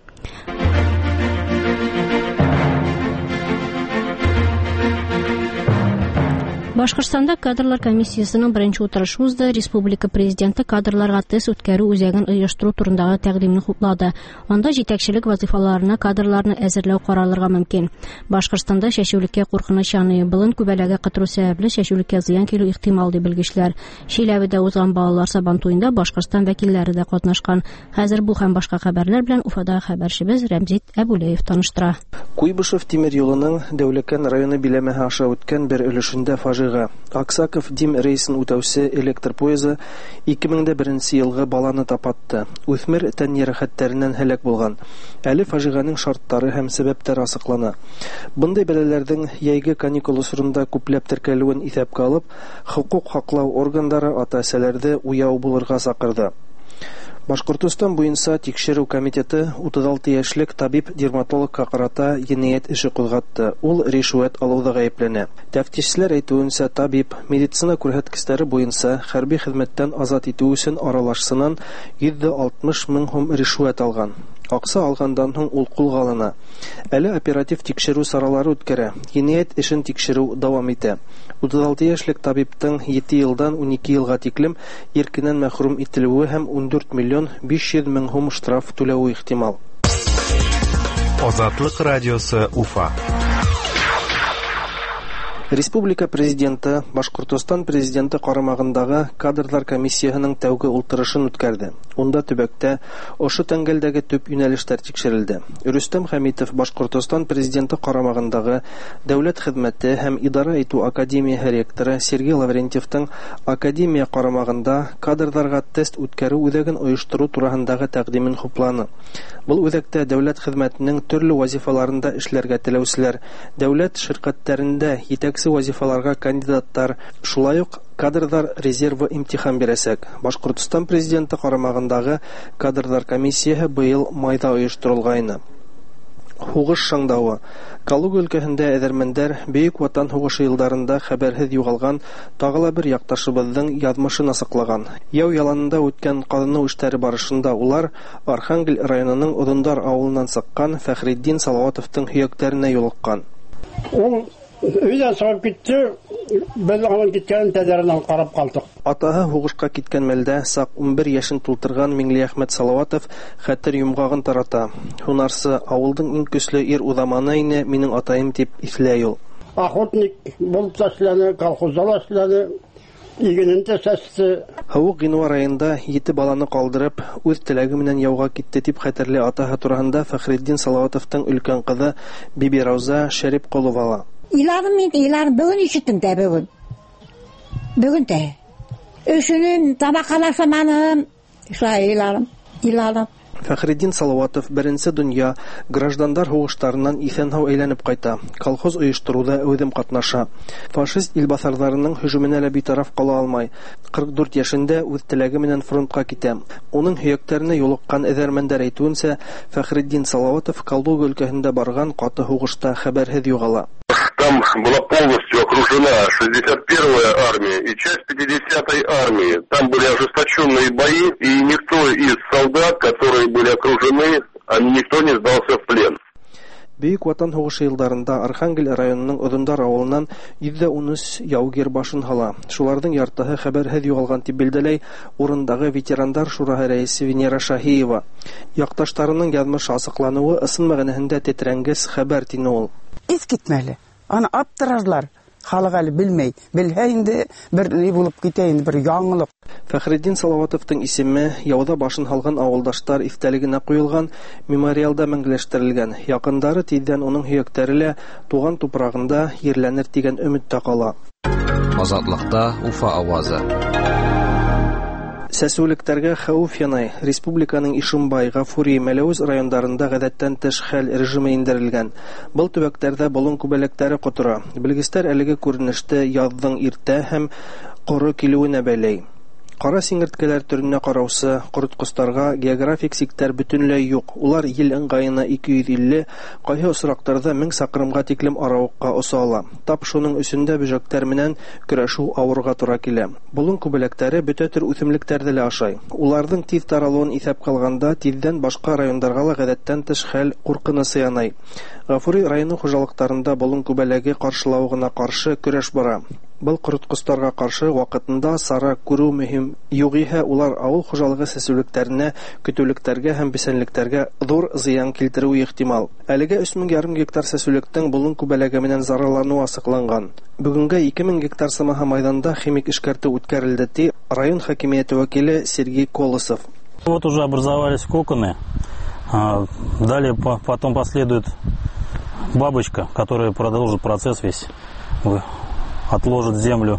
Башкортстанда кадрлар комиссиясының беренче утырышы узды. Республика президенты кадрларга тест үткәрү үзәген оештыру турындагы тәкъдимне хуплады. Анда җитәкчелек вазифаларына кадрларны әзерләү каралырга мөмкин. Башкортстанда чәчүлеккә куркыныч яный, болын күбәләгә кытру сәбәпле чәчүлеккә зыян килү ихтимал дип белгечләр. Шиләбедә узган балалар сабан туенда Башкортстан вәкилләре дә катнашкан. Хәзер бу һәм башка хәбәрләр белән Уфадагы хәбәрчебез Рәмзит Әбүләев таныштыра. Куйбышев тимер юлының Дәүләкән районы биләмәһе аша үткән бер өлешендә фажига. Аксаков Дим рейсын үтәүсе электр поезы 2001 елгы баланы тапатты. Үсмер тән ярәхәтләреннән һәлак булган. Әле фажиганың шартлары һәм сәбәпләре асыклана. Бындай бәләләрнең яйгы каникул усырында күпләп теркәлүен исәпкә алып, хукук хаклау органнары ата-әсәләрне уяу булырга сакырды. Башкортстан буенча тикшерү комитеты 36 яшьлек табиб-дерматологка карата җинаять эше кузгатты. Ул ришвәт алуда гаепләнә. Тәфтишчеләр әйтүенчә, табиб медицина күрсәткечләре буенча хәрби хезмәттән азат итү өчен аралашсыннан 160 мең сум ришвәт алган. Акса алгандан соң ул кулга алына. Әле оператив тикшерү саралары үткәрә. Җинаять эшен тикшерү дәвам итә. 36 яшьлек табибтың 7 елдан 12 елга тиклем иркеннән мәхрүм ителүе һәм 14 миллион 500 мең сум штраф түләүе ихтимал. Азатлык радиосы, Уфа. Республика президенты Башкортстан президенты карамагындагы кадрлар комиссиясының тәүге ултырышын үткәрде. Унда төбәктә ошы тәңгәлдәге төп юнәлештәр тикшерелде. Рөстәм Хәмитов Башкортстан президенты карамагындагы дәүләт хезмәте һәм идара итү академиясе ректоры Сергей Лаврентьевтың академия карамагында кадрларга тест үткәрү үзәген оештыру турысындагы тәкъдимен хупланы. Бу үзәктә дәүләт хезмәтенең төрле вазифаларында эшләргә теләүчеләр, дәүләт ширкәтләрендә җитәкче вазифаларга кандидаттар, шулай ук кадрлар резервы имтихан бирәсәк. Башкортстан президенты карамагындагы кадрлар комиссиясе быел майда оештырылган. Хугыш шаңдавы. Калуга өлкәһендә әҙәрмәндәр Бөек Ватан һугышы елдарында хәбәрһеҙ югалган тагыла бер якташыбыҙҙың яҙмышын асыҡлаған. Яу яланында үткән ҡаҙыныу эштәре барышында улар Архангель районының Оҙондар ауылынан сыҡҡан Фәхретдин Салауатовтың һөйәктәренә юлыҡҡан. Ул өйҙән сығып китте, без аның киткәнен тәҙәрәнән ҡарап ҡалдыҡ. Атаһы һуғышҡа киткән мәлдә саҡ 11 йәшен тултырған Миңлиәхмәт Салауатов хәтер йомғағын тарата. Һунарсы, ауылдың иң көслө ир уҙаманы ине, минең атайым тип иҫләй ул. Охотник булып та эшләне, колхозда ла эшләне, игенен дә сәсте. Һыуыҡ ғинуар айында 7 баланы ҡалдырып, үҙ теләге менән яуға китте тип хәтерле атаһы тураһында Фәхретдин Салауатовтың өлкән ҡыҙы Биби Рауза Шәрипҡолова. Иладым мин, иладым. Бөгөн ишеттем дә бөгөн. Бөгөн дә. Өшөнөм, табаҡалашаманым. Шулай иладым. Фәхретдин Салауатов беренсе донъя граждандар һуғыштарынан иҫән-һау әйләнеп ҡайта. Колхоз ойоштороуҙа үҙем ҡатнаша. Фашист илбаҫарҙарының һөжүменә лә битараф ҡала алмай. 44 йәшендә үҙ теләге менән фронтҡа китә. Уның һөйәктәренә юлыҡҡан эҙәрмәндәр әйтеүенсә, Фәхретдин Салауатов Калуга өлкәһендә барған ҡаты һуғышта хәбәрһеҙ юғала. Там была полностью окружена 61-я армия и часть 50-й армии. Там были ожесточенные бои, и никто из солдат, которые были окружены, никто не сдался в плен. Бөек Ватан һуғышы йылдарында Архангель районының Оҙондар ауылынан 113 яугир башын һала. Шуларҙың яртыһы хәбәрһеҙ юғалған тип билдәләй урындағы ветерандар шураһы рәйесе Венера Шаһиева. Яҡташтарының яҙмышы асыҡланыуы ысын мәғәнәһендә тетрәнгес хәбәр тине ул. Иҫ китмәле. Аны аптырарлар. халык әле белмәй. Белһә инде бер ни булып китә инде, бер яңалык. Фәхреддин Салаватовтың исеме яуда башын һалган авылдаштар истәлегенә куелган мемориалда мәңгеләштерелгән. Якындары тиздән уның һөяктәре лә туган тупрагында ерләнер дигән өметтә кала. Азатлыкта Уфа авазы. Сәсүлектәргә хәүеф янай. Республиканың Ишембай, Гафури, Мәләвез районнарында гадәттән тыш хәл режимы индерелгән. Был төбәктәрдә болын күбәләкләре котыра. Белгечләр әлеге күренеште яздың иртә һәм коры килүенә бәйләй. Кара сиңерткәләр төренә караусы, корыткыстарга географик сиктәр бөтенләй юк. Улар ел ыңгайына 250, кайһы осрактарда 1000 сакрымга тиклем аравыкка осала. Тап шуның өсендә бөҗәктәр менән көрәшү авырга туры килә. Болын күбәләкләре бөтә төр үсемлекләрдә лә ашай. Уларның тиз таралуын исәпкә алганда, тиздән башка районнарга ла гадәттән тыш хәл куркынысы янай. Гафури районы хуҗалыкларында болын күбәләге каршылавыгына каршы көрәш бара. Был корыткыстарга каршы вакытында сара күрү мөһим. Югыйһә улар авыл хуҗалыгы сәсүлекләренә, көтүлектәргә һәм бисәнлектәргә зур зыян килтерүе ихтимал. Әлегә 3500 гектар сәсүлектең болын күбәләге менән зарарлануы асыкланган. Бүгенгә 2000 гектар самаһа майданда химик эшкәртү үткәрелде ди район хакимияте вәкиле Сергей Колосов. Вот уже образовались коконы. Далее потом последует бабочка, которая продолжит процесс весь. Отложит в землю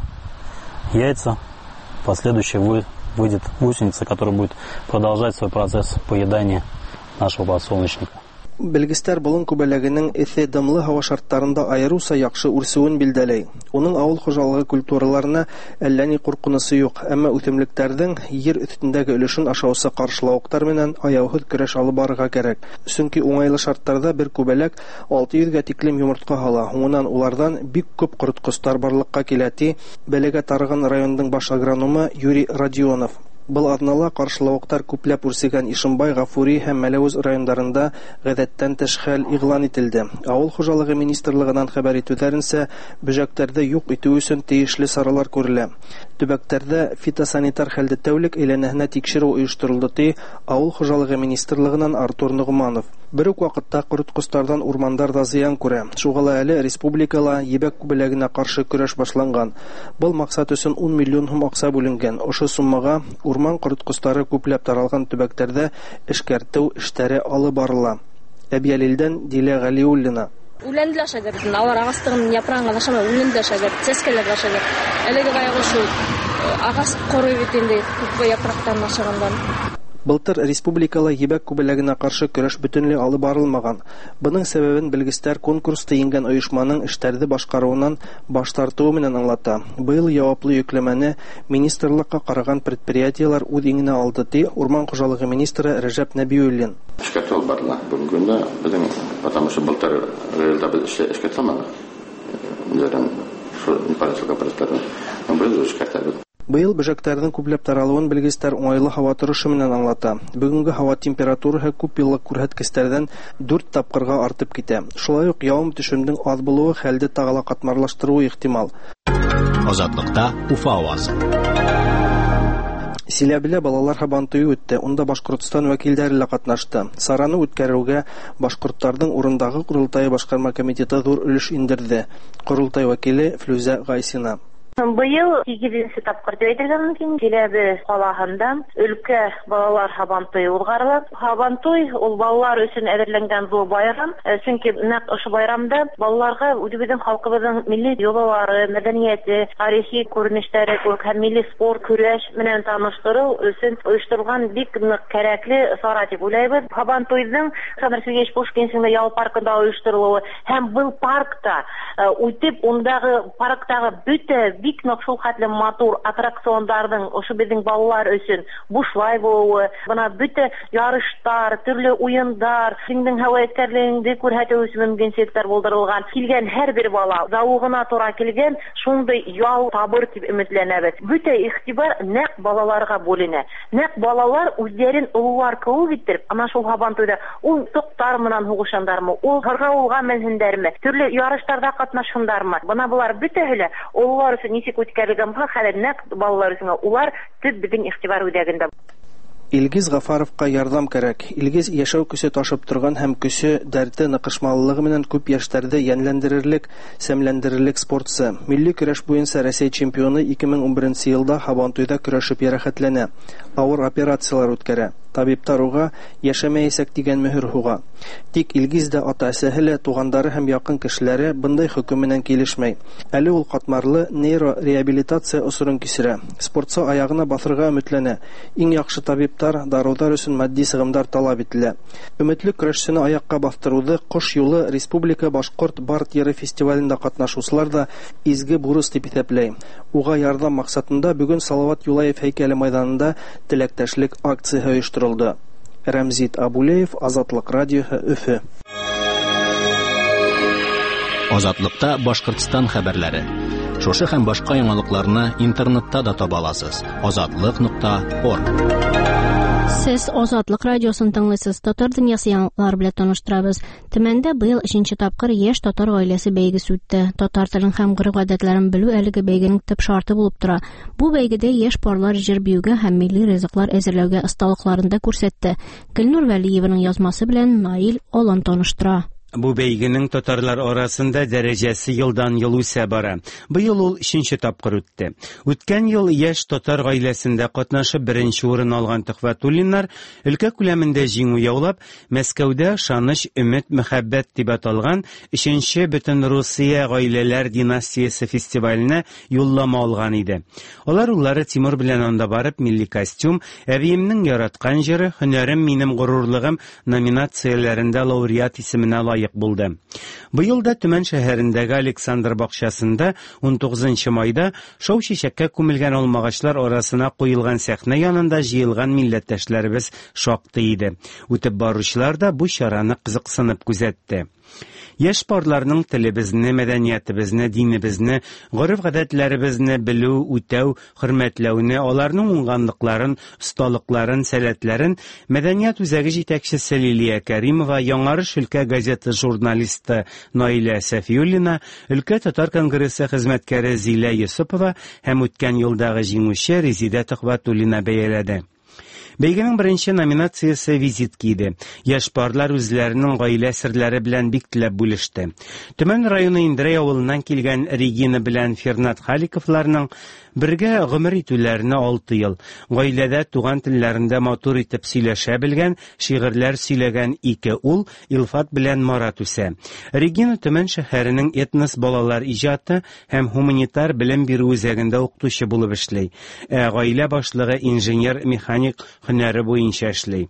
яйца, последующее выйдет гусеница, которая будет продолжать свой процесс поедания нашего подсолнечника. Белгечләр болын күбәләгенең эҫе дымлы һава шарттарында айырыуса яхшы үрсүен билдәләй. Уның авыл хуҗалыгы культураларына әллә ни куркынысы юк, әмма үсемлекләрнең җир өстендәге өлешен ашаусы каршылауыктар менән аяусыз көрәш алып барырга кирәк. Чөнки уңайлы шарттарда бер күбәләк 600 тиклем йомыртка һала. Уңнан улардан бик күп корыткыстар барлыкка килә ди Бәләгә тарыган районның баш агрономы Юрий Родионов. Был аднала каршылауыктар күпләп үрсегән Ишембай, Гафури һәм Мәләвез районнарында гадәттән тыш хәл игълан ителде. Авыл хуҗалыгы министрлыгыннан хәбәр итүләренчә, бөҗәктәрдә юк итү өчен тиешле саралар күрелә. Төбәктәрдә фитосанитар хәлдә тәүлек әйләнәһенә тикшерү оештырылды ди Авыл хуҗалыгы министрлыгыннан Артур Нугманов. Бер үк вакытта корыткыстардан урмандар да зыян күрә. Шуңа әле республикала ебәк күбәләгенә каршы көрәш башланган. Был максат өчен 10 миллион сум акча бүленгән. Ошо суммага урман корыткыстары күпләп таралган төбәктәрдә эшкәртү эшләре алып барыла. Әбиялилдән Дилә Галиуллина. Үләнле ашагыр, алар агастыгын япрагын ашамай, үләнле ашагыр, сәскәләр ашагыр. Әлеге гайгы шул агас коры бит инде күп япрактан ашагандан. Былтыр республикала ебәк күбәләгенә каршы көрәш бөтенләй алып барылмаган. Буның сәбәбен белгечләр конкурста иңгән оешманың эшләрне башкаруыннан баш тартуы менән аңлата. Быел яwaplы йөкләмәне министрлыкка караган предприятиелар үз иңенә алды ди Урман хуҗалыгы министры Рәҗәп Нәбиуллин. Эшкәртү алып барыла. Бүгенге көндә безнең потому что былтыр районда без эшкәртә алмадык. Үзләрен шул парачка парасларын. Без эшкәртәбез. Быел бөҗәктәрнең күпләп таралуын белгечләр уңайлы һава торышы менән аңлата. Бүгенге һава температураһы күп еллык күрһәткечләрдән 4 тапкырга артып китә. Шулай ук явым төшүнең аз булуы хәлдә тагыла катмарлаштыруы ихтимал. Азатлыкта Уфа авазы. Силәбилә балалар һабантуе үтте. Унда Башкортстан вәкилләре лә катнашты. Сараны үткәрүгә башкортларның урындагы курултай башкарма комитеты зур өлеш индерде. Курултай вәкиле Флүзә Гайсина. Быел 8-нче тапкыр әйтелгән мөмкин Силәбе калаһында өлкә балалар һабантуе узгарыла. Һабантуй ул балалар өчен әзерләнгән зур байрам. Чөнки нәкъ ошо байрамда балаларга үзебезнең халкыбызның милли йолалары, мәдәнияте, тарихи күренешләре һәм милли спорт, көрәш менән таныштыру өчен оештырылган бик нык кирәкле сара дип уйлыйбыз. Һабантуйның Александр Сергеевич Пушкинның ял паркында оештырылуы һәм был паркта үтеп, ундагы парктагы бөтә бик нык шул хәтле матур аттракционнарның ошо безнең балалар өчен бушлай булуы, бына бөтә ярыштар, төрле уендар, сиңнең һәвәкәрлегеңне күрһәтү өчен мөмкинлекләр булдырылган. Килгән һәрбер бала зауыгына туры килгән, шундый ял табыр дип өметләнәбез. Бөтә игътибар нәкъ балаларга бүленә. Нәкъ балалар үзләрен уллар кылу итеп, ана шул һабантуйда ул токтар менән хугышандармы, ул һаргауга менһендәрме, төрле ярыштарда катнашкандармы. Бына булар бөтәһе лә уллар ничек үткәрелгән хәлләр нәкъ балалар өчен улар төп безнең игътибар үзәгендә. Илгиз Гафаровка ярдәм кирәк. Илгиз яшәү көсе ташып торган һәм көсе, дәрте, ныгышмаллыгы менән күп яшьләрдә яньләндерерлек, сәмләндерерлек спортчы. Милли көрәш буенча Россия чемпионы 2011 елда Һабантуйда көрәшеп ярахәтләнә. Авыр операциялар үткәрә. Табиптар уга яшәмәясәк дигән мөһер һуга. Тик Илгиз дә ата-әсәһе лә, тугандары һәм якын кешеләре бындай хөкем менән килешмәй. Әле ул катмарлы нейрореабилитация усурын кисерә. Спортчы аягына басырга өметләнә. Иң яхшы табиптар, дарулар өчен матди сыгымдар талап ителә. Өметле көрәшчене аякка бастыруды Кош юлы Республика Башкорт Барт йыры фестивалендә катнашучылар да изге бурыс дип исәпләй. Уга ярдәм максатында бүген Салават Юлаев һәйкәле мәйданында теләктәшлек акциясе оештырылды. Рәмзит Абулеев, Азатлык радиоһы, Өфе. Азатлыкта Башкортстан хәбәрләре. Шушы һәм башка яңалыкларны интернетта да таба аласыз. Azatlyk.org. Сез Азатлык радиосын тыңлыйсыз. Татар дөньясы яңалыклары белән таныштырабыз. Төмәндә быел 3нче тапкыр яшь татар гаиләсе бәйгесе үтте. Татар телен һәм гореф-гадәтләрен белү әлеге бәйгенең төп шарты булып тора. Бу бәйгедә яшь парлар җыр биюгә һәм милли ризыклар әзерләүгә осталыкларын да күрсәтте. Гөлнур Вәлиеваның язмасы белән Наил Алан таныштыра. Бу бәйгенең татарлар арасында дәрәҗәсе елдан-ел үсә бара. Быел ул 3нче тапкыр үтте. Үткән ел яшь татар гаиләсендә катнашып 1нче урын алган Төхвәтуллиннар өлкә күләмендә җиңү яулап, Мәскәүдә Шаныч, Өмет, Мәхәббәт дип аталган 3нче Бөтен Русия гаиләләр династиясе фестиваленә юллама алган иде. Алар уллары Тимур белән анда барып, милли костюм, әбиемнең яраткан җыры, һөнәрем минем горурлыгым номинацияләрендә лауреат исеменә булды. Быел да Төмән шәһәрендәге Александр бакчасында 19 майда шау-шишәккә күмелгән алмагачлар арасына куелган сәхнә янында җыелган милләттәшләребез шактый иде. Үтеп баручылар да бу чараны кызыксынып күзәтте. Яшь парларның телебезне, мәдәниятебезне, динебезне, гореф-гадәтләребезне белү, үтәү, хөрмәтләүне, аларның уңганлыкларын, осталыкларын, сәләтләрен мәдәният үзәге җитәкчесе Лилия Кәримова, Яңарыш өлкә газеты журналисты Наилә Сафиуллина, өлкә татар конгрессы хезмәткәре Зилә Йосыпова һәм үткән елдагы җиңүче Резидә Төхвәтуллина бәяләде. Бәйгенең беренче номинациясе визитка иде. Яшь парлар үзләренең гаилә серләре белән бик теләп бүлеште. Төмән районы Индрей авылыннан килгән Регина белән Фернат Халиковларның бергә гомер итүләренә 6 ел. Гаиләдә туган телләрендә матур итеп сөйләшә белгән, шигырьләр сөйләгән 2 ул Илфат белән Марат үсә. Регина Төмән шәһәренең этнос балалар иҗаты һәм гуманитар белем бирү үзәгендә укытучы булып эшли. Гаилә башлыгы инженер-механик һөнәре буенча эшли.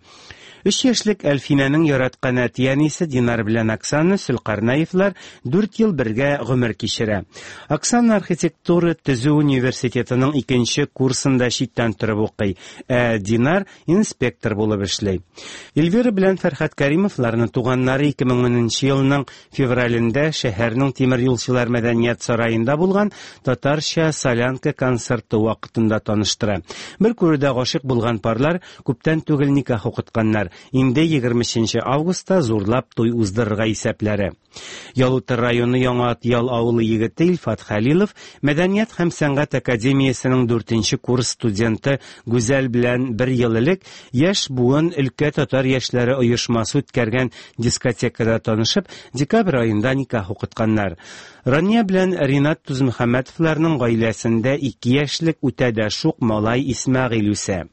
3 яшьлек Әлфинәнең яраткан әтиянисе Динар белән Оксана Сөлкарнаевлар 4 ел бергә гомер кичерә. Оксана архитектура төзү университетының 2нче курсында читтән торып укый. Динар инспектор булып эшли. Эльвира белән Фәрхәт Кәримовларның туганнары 2010 елның февралендә шәһәрнең тимер юлчылар мәдәният сараенда булган татарча солянка концерты вакытында таныштыра. Бер күрүдә гашык булган парлар күптән түгел никах укытканнар. Инде 23 августта зурлап туй уздырырга исәпләре. Ялутыр районы Яңа Атъял авылы егете Илфат Хәлилов Мәдәният һәм сәнгать академиясының 4нче курс студенты Гүзәл белән 1 ел элек яшь буын өлкә татар яшьләре оешмасы үткәргән дискотекада танышып, декабрь аенда никах укытканнар. Рания белән Ринат Тузмөхәммәтовларның гаиләсендә 2 яшьлек үтәдә шук малай Исмәгыйль үсә.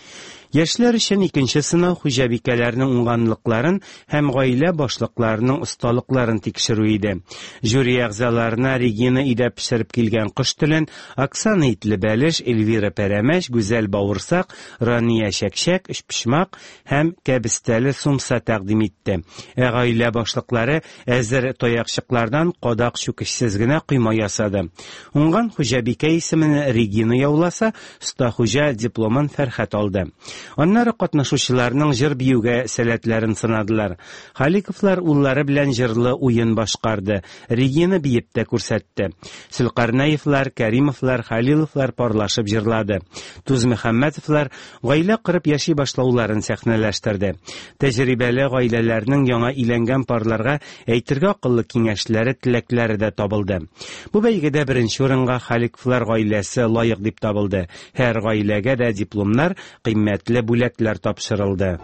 Яшьләр өчен 2нче сынау хуҗабикәләрнең уңганлыкларын һәм гаилә башлыкларының осталыкларын тикшерү иде. Жюри әгъзаларына Регина идә пешереп килгән кош телен, Оксана итле бәлеш, Эльвира Пәрәмәч, Гүзәл Бавырсак, Рания Шәкшәк, Өчпишмак һәм Кәбестәле Сумса тәкъдим итте. Гаилә башлыклары әзер таякчыклардан кадак чүкешсез генә койма ясады. Уңган хуҗабикә исемен Регина яуласа, оста хуҗа дипломын Фәрхәт алды. Аннары катнашучыларның җыр биюгә сәләтләрен сынадылар. Халиковлар уллары белән җырлы уен башкарды. Регина биеп тә күрсәтте. Сөлкарнаевлар, Кәримовлар, Халиловлар парлашып җырлады. Тузмөхәммәтовлар гаилә кырып яши башлауларын сәхнәләштерде. Тәҗрибәле гаиләләрнең яңа иләнгән парларга әйтергә акыллы киңәшләре, теләкләре дә табылды. Бу бәйгедә беренче урынга Халиковлар гаиләсе лаек дип табылды. Һәр гаиләгә дә дипломнар, кыйммәтле кыйммәтле бүләкләр тапшырылды.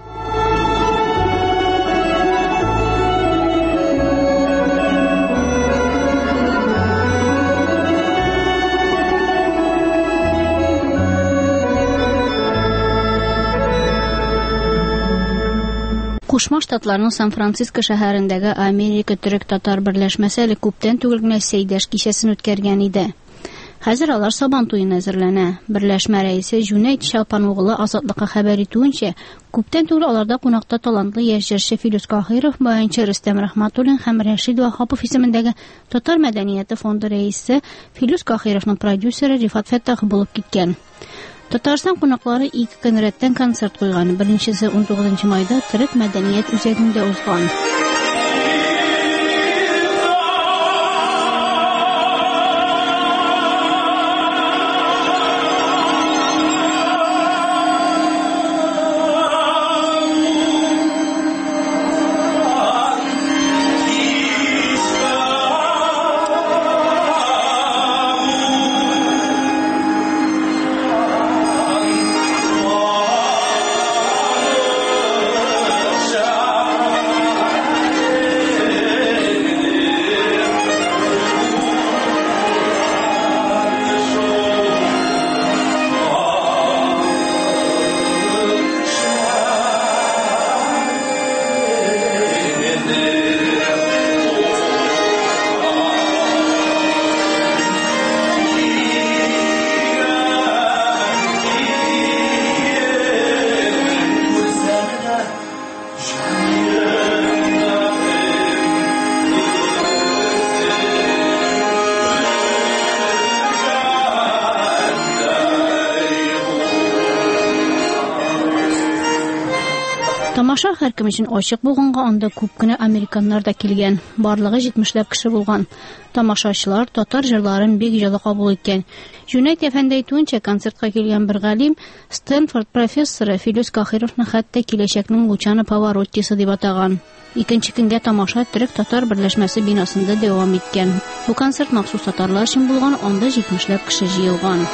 Кушма Штатларның Сан-Франциско шәһәрендәге Америка төрек-татар берләшмәсе әле күптән түгел генә сәйдәш кичәсен үткәргән иде. Хәзер алар Сабан туена әзерләнә. Берләшмә рәисе Җүнәйт Чалпан угылы Азатлыкка хәбәр итүенчә, күптән түгел аларда кунакта талантлы яшь җырчы Филүс Каһиров, баянчы Рөстәм Рәхмәтуллин һәм Рәшид Вахапов исемендәге Татар мәдәнияте фонды рәисе Филүс Каһировның продюсеры Рифат Фәттах булып киткән. Татарстан кунаклары 2 көн рәттән концерт куйган. Беренчесе 19 майда Төрек мәдәният үзәгендә узган. Тамаша һәркем өчен ачык булганга, анда күп кенә американнар да килгән. Барлыгы 70ләп кеше булган. Тамашачылар татар җырларын бик җылы кабул иткән. Җүнәйт әфәнде әйтүенчә, концертка килгән бер галим Стэнфорд профессоры Филүс Каһировны хәтта киләчәкнең Лучано Павароттисы дип атаган. Икенче көнгә тамаша төрек-татар берләшмәсе бинасында дәвам иткән. Бу концерт махсус татарлар өчен булган, анда 70ләп кеше җыелган.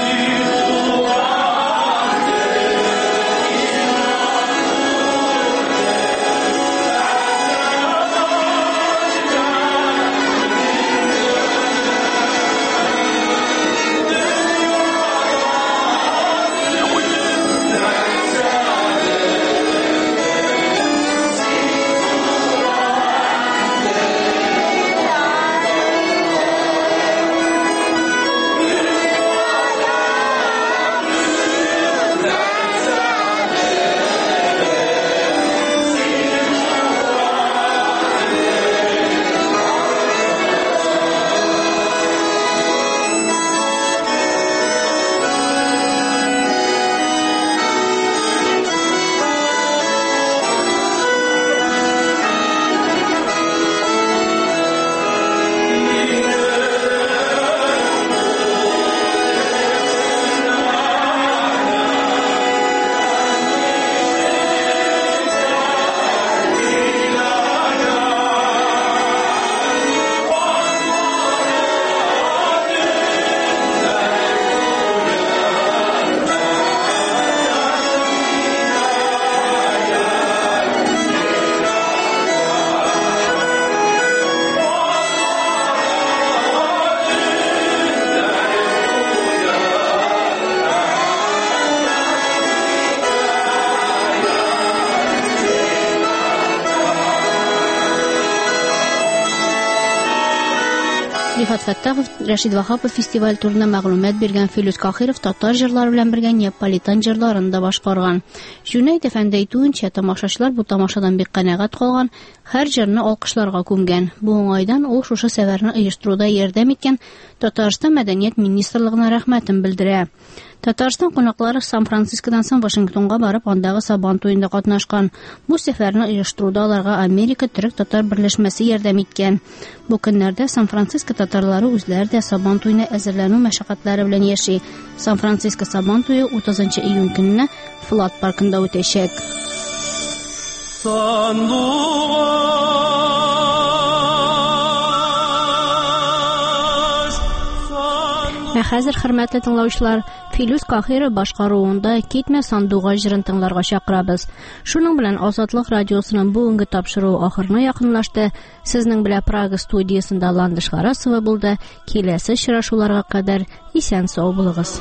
Рифат Фәттахов, Рәшид Вахапов фестиваль турында мәгълүмат биргән. Филүс Каһиров татар җырлары белән бергә неаполитан җырларын да башкарган. Җүнәйт әфәнде әйтүенчә, тамашачылар бу тамашадан бик канәгать калган, һәр җырны алкышларга күмгән. Бу уңайдан ул шушы сәфәрне оештыруда ярдәм иткән Татарстан мәдәният министрлыгына рәхмәтен белдерә. Татарстан кунаклары Сан-Францискодан соң Вашингтонга барып, андагы Сабан туенда катнашкан. Бу сәфәрне оештыруда аларга Америка төрек-татар берләшмәсе ярдәм иткән. Бу көннәрдә Сан-Франциско татарлары үзләре дә Сабан туена әзерләнү мәшәкатьләре белән яши. Сан-Франциско Сабан туе 30 июнь көнне Флат паркында үтәчәк. Хәзер хөрмәтле тыңлаучылар, Филүс Кахирова башкаруында Китмә сандуга җырын тыңларга чакырабыз. Шуның белән Азатлык радиосының бүгенге тапшыруы ахырына якынлашты. Сезнең белән Прага студиясында Ландыш Харасова булды. Киләсе очрашуларга кадәр исән-сау булыгыз.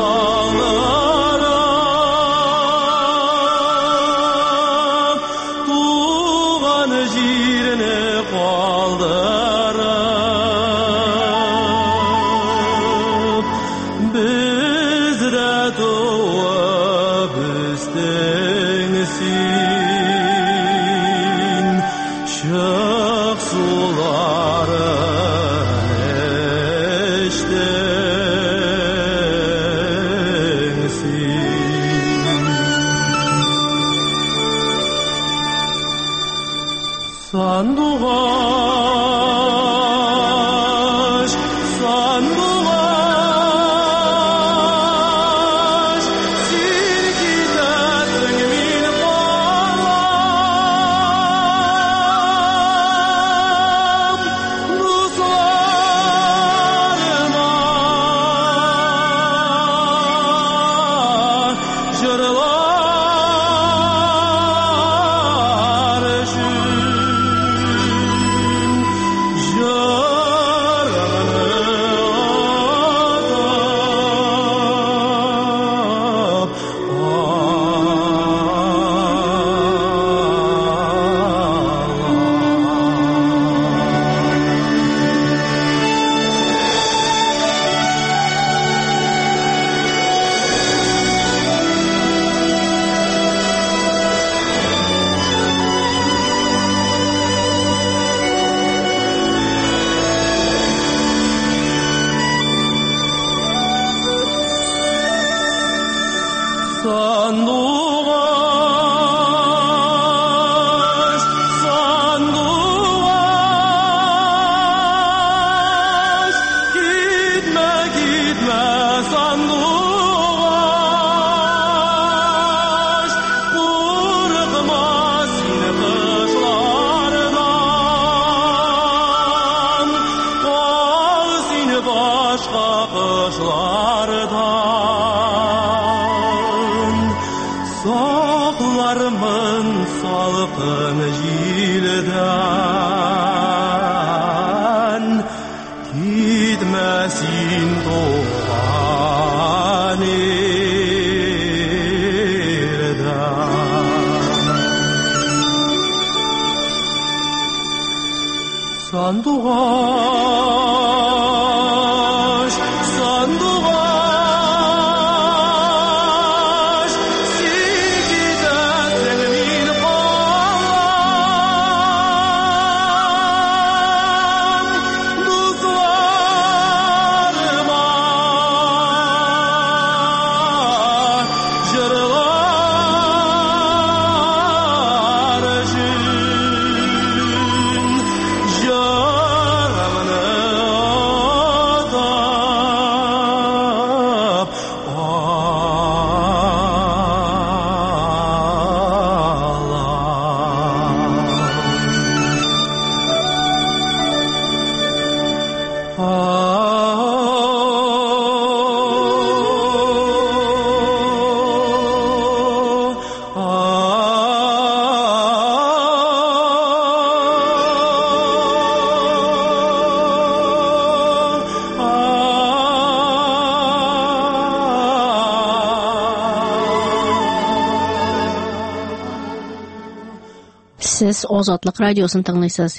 Сез Азатлык радиосын тыңлыйсыз.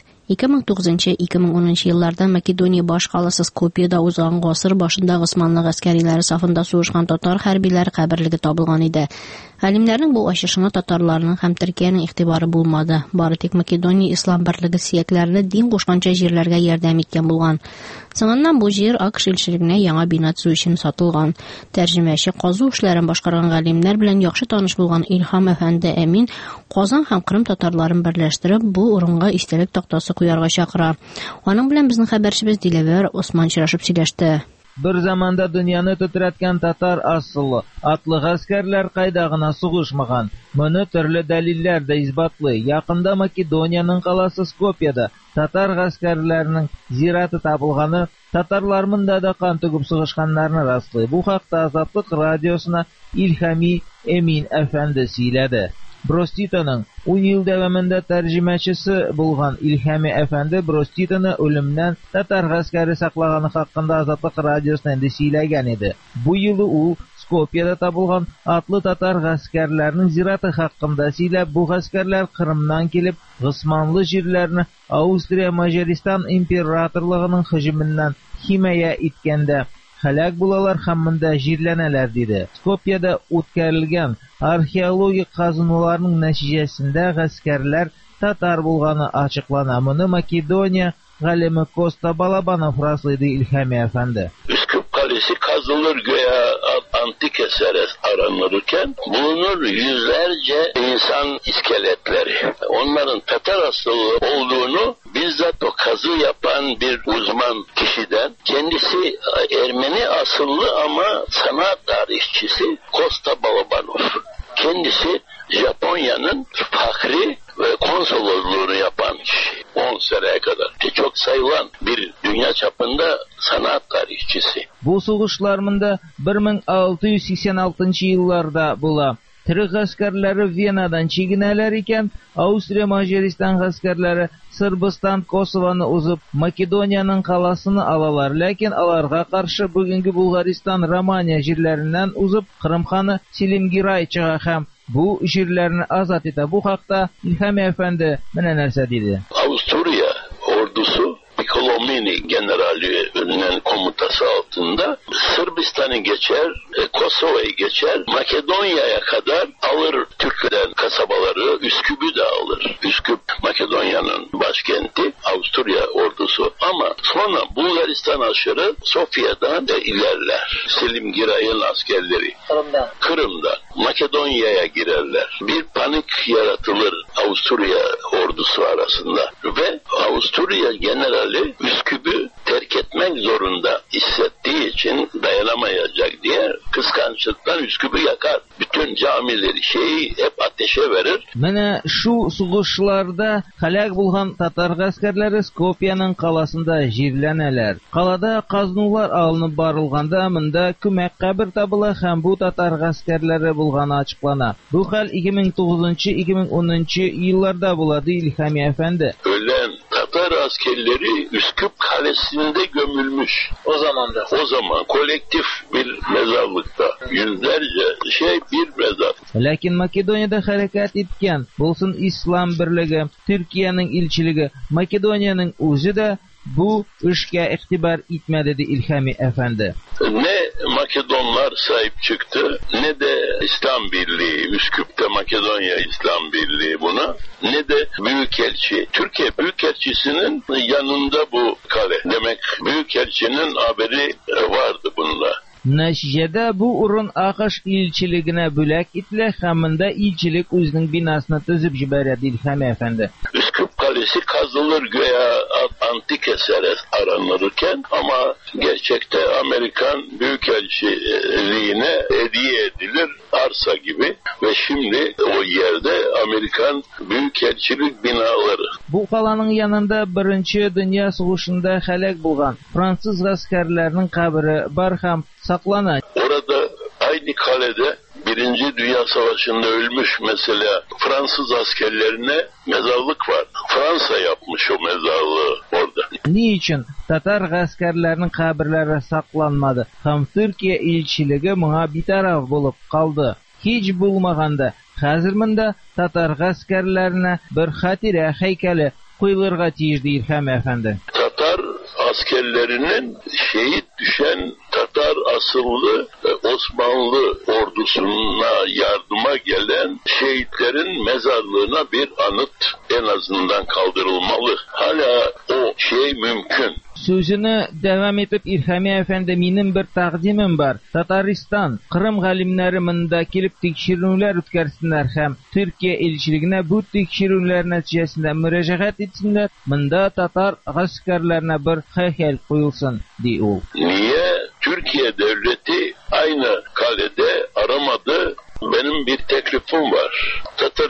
2009-2010 елларда Македония баш каласы Скопьеда узган гасыр башында Госманлы гаскәриләре сафында сугышкан татар хәрбиләре каберлеге табылган иде. Галимнәрнең бу ачышына татарларның һәм Төркиянең игътибары булмады. Бары тик Македония ислам берлеге сөякләренә дин кушканча җирләргә ярдәм иткән булган. Соңыннан бу җир АКШ илчелегенә яңа бина төзү өчен сатылган. Тәрҗемәче казу эшләрен башкарган галимнәр белән яхшы таныш булган Илһам әфәнде Әмин Казан һәм Крым татарларын берләштереп, бу урынга истәлек тактасы куярга чакыра. Аның белән безнең хәбәрчебез Диләвер Осман очрашып сөйләште. bir zamanda dünyanı titretken Tatar asıllı atlı гаскәрләр кайда гына сугышмаган. Моны төрле дәлилләр дә isbatlый. Якында Македониянең каласы Скопьеда татар гаскәрләренең зираты табылганы, татарлар монда да кан түгеп сугышканнарны раслый. Бу хакта Азатлык радиосына Илхами Эмин әфәнде сөйләде. Броститаның 10 ел дәвамында тәрҗемәчесе булган Илхами әфәнде Броститаны үлемнән татар гаскәре саклаганы хакында Азатлык радиосына инде сөйләгән иде. Бу елы ул Скопьеда табылган атлы татар гаскәрләренең зираты хакында сөйләп, бу гаскәрләр Кырымнан килеп, Госманлы җирләрне Австрия-Маҗаристан императорлыгының һөҗүменнән химая иткәндә һәлак булалар һәм монда җирләнәләр диде. Скопьеда үткәрелгән археологик казынуларның нәтиҗәсендә гаскәрләр татар булганы ачыклана. Моны Македония галиме Коста Балабанов раслады Илхами әфәнде. Kalesi kazılır göğe antik eser aranırken bulunur yüzlerce insan iskeletleri. Onların Tatar asıllı olduğunu bizzat o kazı yapan bir uzman kişiden, kendisi Ermeni asıllı ama sanat tarihçisi Kosta Balabanov. Kendisi Japonya'nın fakri ve konsolosluğunu yapan kişi. 10 seneye kadar. Çok sayılan bir dünya çapında sanat tarihçisi. Bu сугышлар монда 1686 елларда була. Түрк гаскәрләре Венадан чигенәләр икән, Австрия-Маҗаристан гаскәрләре Сырбыстан Косовоны узып, Македониянең каласын алалар. Ләкин аларга каршы бүгенге Булгаристан, Романия җирләреннән узып, Кырымханы Селимгирай чыга һәм bu җирләрне азат итә. Бу хакта Илхами әфәнде менә нәрсә диде. Avusturya ordusu Piccolomini generalinin komutası altında Sırbistan'ı geçer, Kosova'yı geçer, Makedonya'ya kadar alır Türk'ten kasabaları, Üsküp'ü de alır. Üsküp Makedonya'nın başkenti, Avusturya ordusu. Ama sonra Bulgaristan aşırı Sofya'dan ilerler. Selimgiray'ın askerleri Kırım'dan Makedonya'ya girerler. Bir panik yaratılır Avusturya ordusu arasında ve Avusturya generali Üsküp'ü terk etmek zorunda hissettiği için dayanamayacak diye kıskançlıktan Üsküp'ü yakar. Bütün camileri hep ateşe verir. Менә шу сугышларда һәлак булган татар гаскәрләре Скопьеның каласында җирләнәләр. Калада казнулар алынып барылганда монда күмәк кабер табыла һәм бу татар гаскәрләре булганы ачыклана. Бу хәл 2009-2010 елларда була ди Илхами әфәнде. Ölen Tatar askerleri Üsküp Kalesi'nde gömülmüş. O zaman kolektif bir mezarlıkta. Yüzlerce bir mezar. Ләкин Македониядә хәрәкәт иткән, булсын ислам берлеге, Türkiye'nin илчилеге, Македониянең үзе дә bu эшкә игътибар итмәде ди Илхами әфәнде. Ne Makedonlar sahip çıktı, ne de İslam Birliği, Üsküp'te Makedonya İslam Birliği buna, ne de Büyükelçi. Türkiye Büyükelçisi'nin yanında bu kale. Demek Büyükelçinin haberi vardı bununla. Нәтиҗәдә бу урын АКШ илчилегенә бүләк ителә һәм монда илчилек үзенең бинасын төзеп җибәрә ди Илхами әфәнде. Üsküp Kalesi kazılır göğe antik eser aranırken ama gerçekte Amerikan Büyükelçiliğine hediye edilir arsa gibi ve şimdi o yerde Amerikan Büyükelçilik binaları. Bu каланың янында 1-нче дөнья сугышында һәлак булган француз гаскәрләренең кабере бар һәм saklanan. Orada aynı kalede 1. Dünya Savaşı'nda ölmüş mesela Fransız askerlerine mezarlık var. Fransa yapmış o mezarlığı orada. Niçin Tatar гаскәрләренең каберләре сакланмады? Һәм Türkiye илчилеге моңа битараф булып калды. Hiç булмаганда хәзер монда татар гаскәрләренә bir хатирә һәйкәле куелырга тиеш ди Илхами әфәнде. Tatar askerlerinin şehit düşen Tatar asıllı Osmanlı ordusuna yardıma gelen şehitlerin mezarlığına bir anıt en azından kaldırılmalı. Hala o mümkün. Sözünü devam etip İlhami Efendi minим bir taqdimim var. Tataristan, Kırım galimləri monda kelib tekşiruvlar o'tkazsinlar ham Türkiye elçiligine bu tekşiruvlar natijasında mürajaat etsinler. Monda Tatar askarlarına bir haykal qo'yilsin, di u. Niye?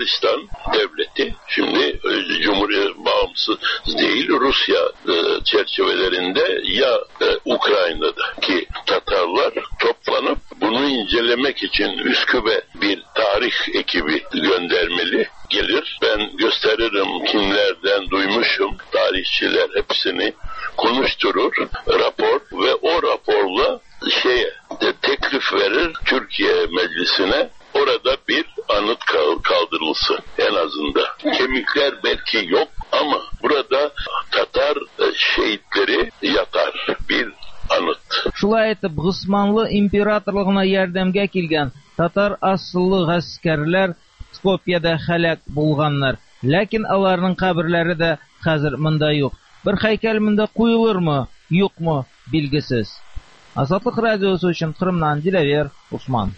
Bulgaristan devleti şimdi Cumhuriyet bağımsız değil Rusya çerçevelerinde ya Ukrayna'daki Tatarlar toplanıp bunu incelemek için Üsküp'e bir tarih ekibi göndermeli gelir. Ben gösteririm kimlerden duymuşum. Tarihçiler hepsini konuşturur. Rapor ve o raporla teklif verir Türkiye Meclisi'ne. Orada bir anıt kaldırılsın en azından. Kemikler belki yok ama burada Tatar şehitleri yatar bir anıt. Шулай итеп, Госманлы императорлыгына ярдәмгә килгән татар асыллы гаскәрләр Скопьеда һәлак булганнар. Ләкин аларның каберләре дә хәзер монда юк. Бер һәйкәл монда куелырмы, юкмы, билгесез. Азатлык радиосы өчен Кырымнан Диләвер Усман.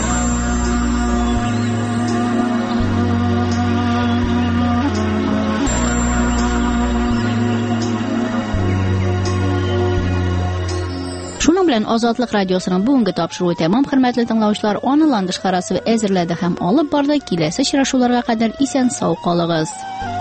Шуның белән Азатлык радиосының бүгенге тапшыруы тәмам, хөрмәтле тыңлаучылар. Аны ландыш карасы әзерләде һәм алып барды. Киләсе очрашуларга кадәр исән сау калыгыз.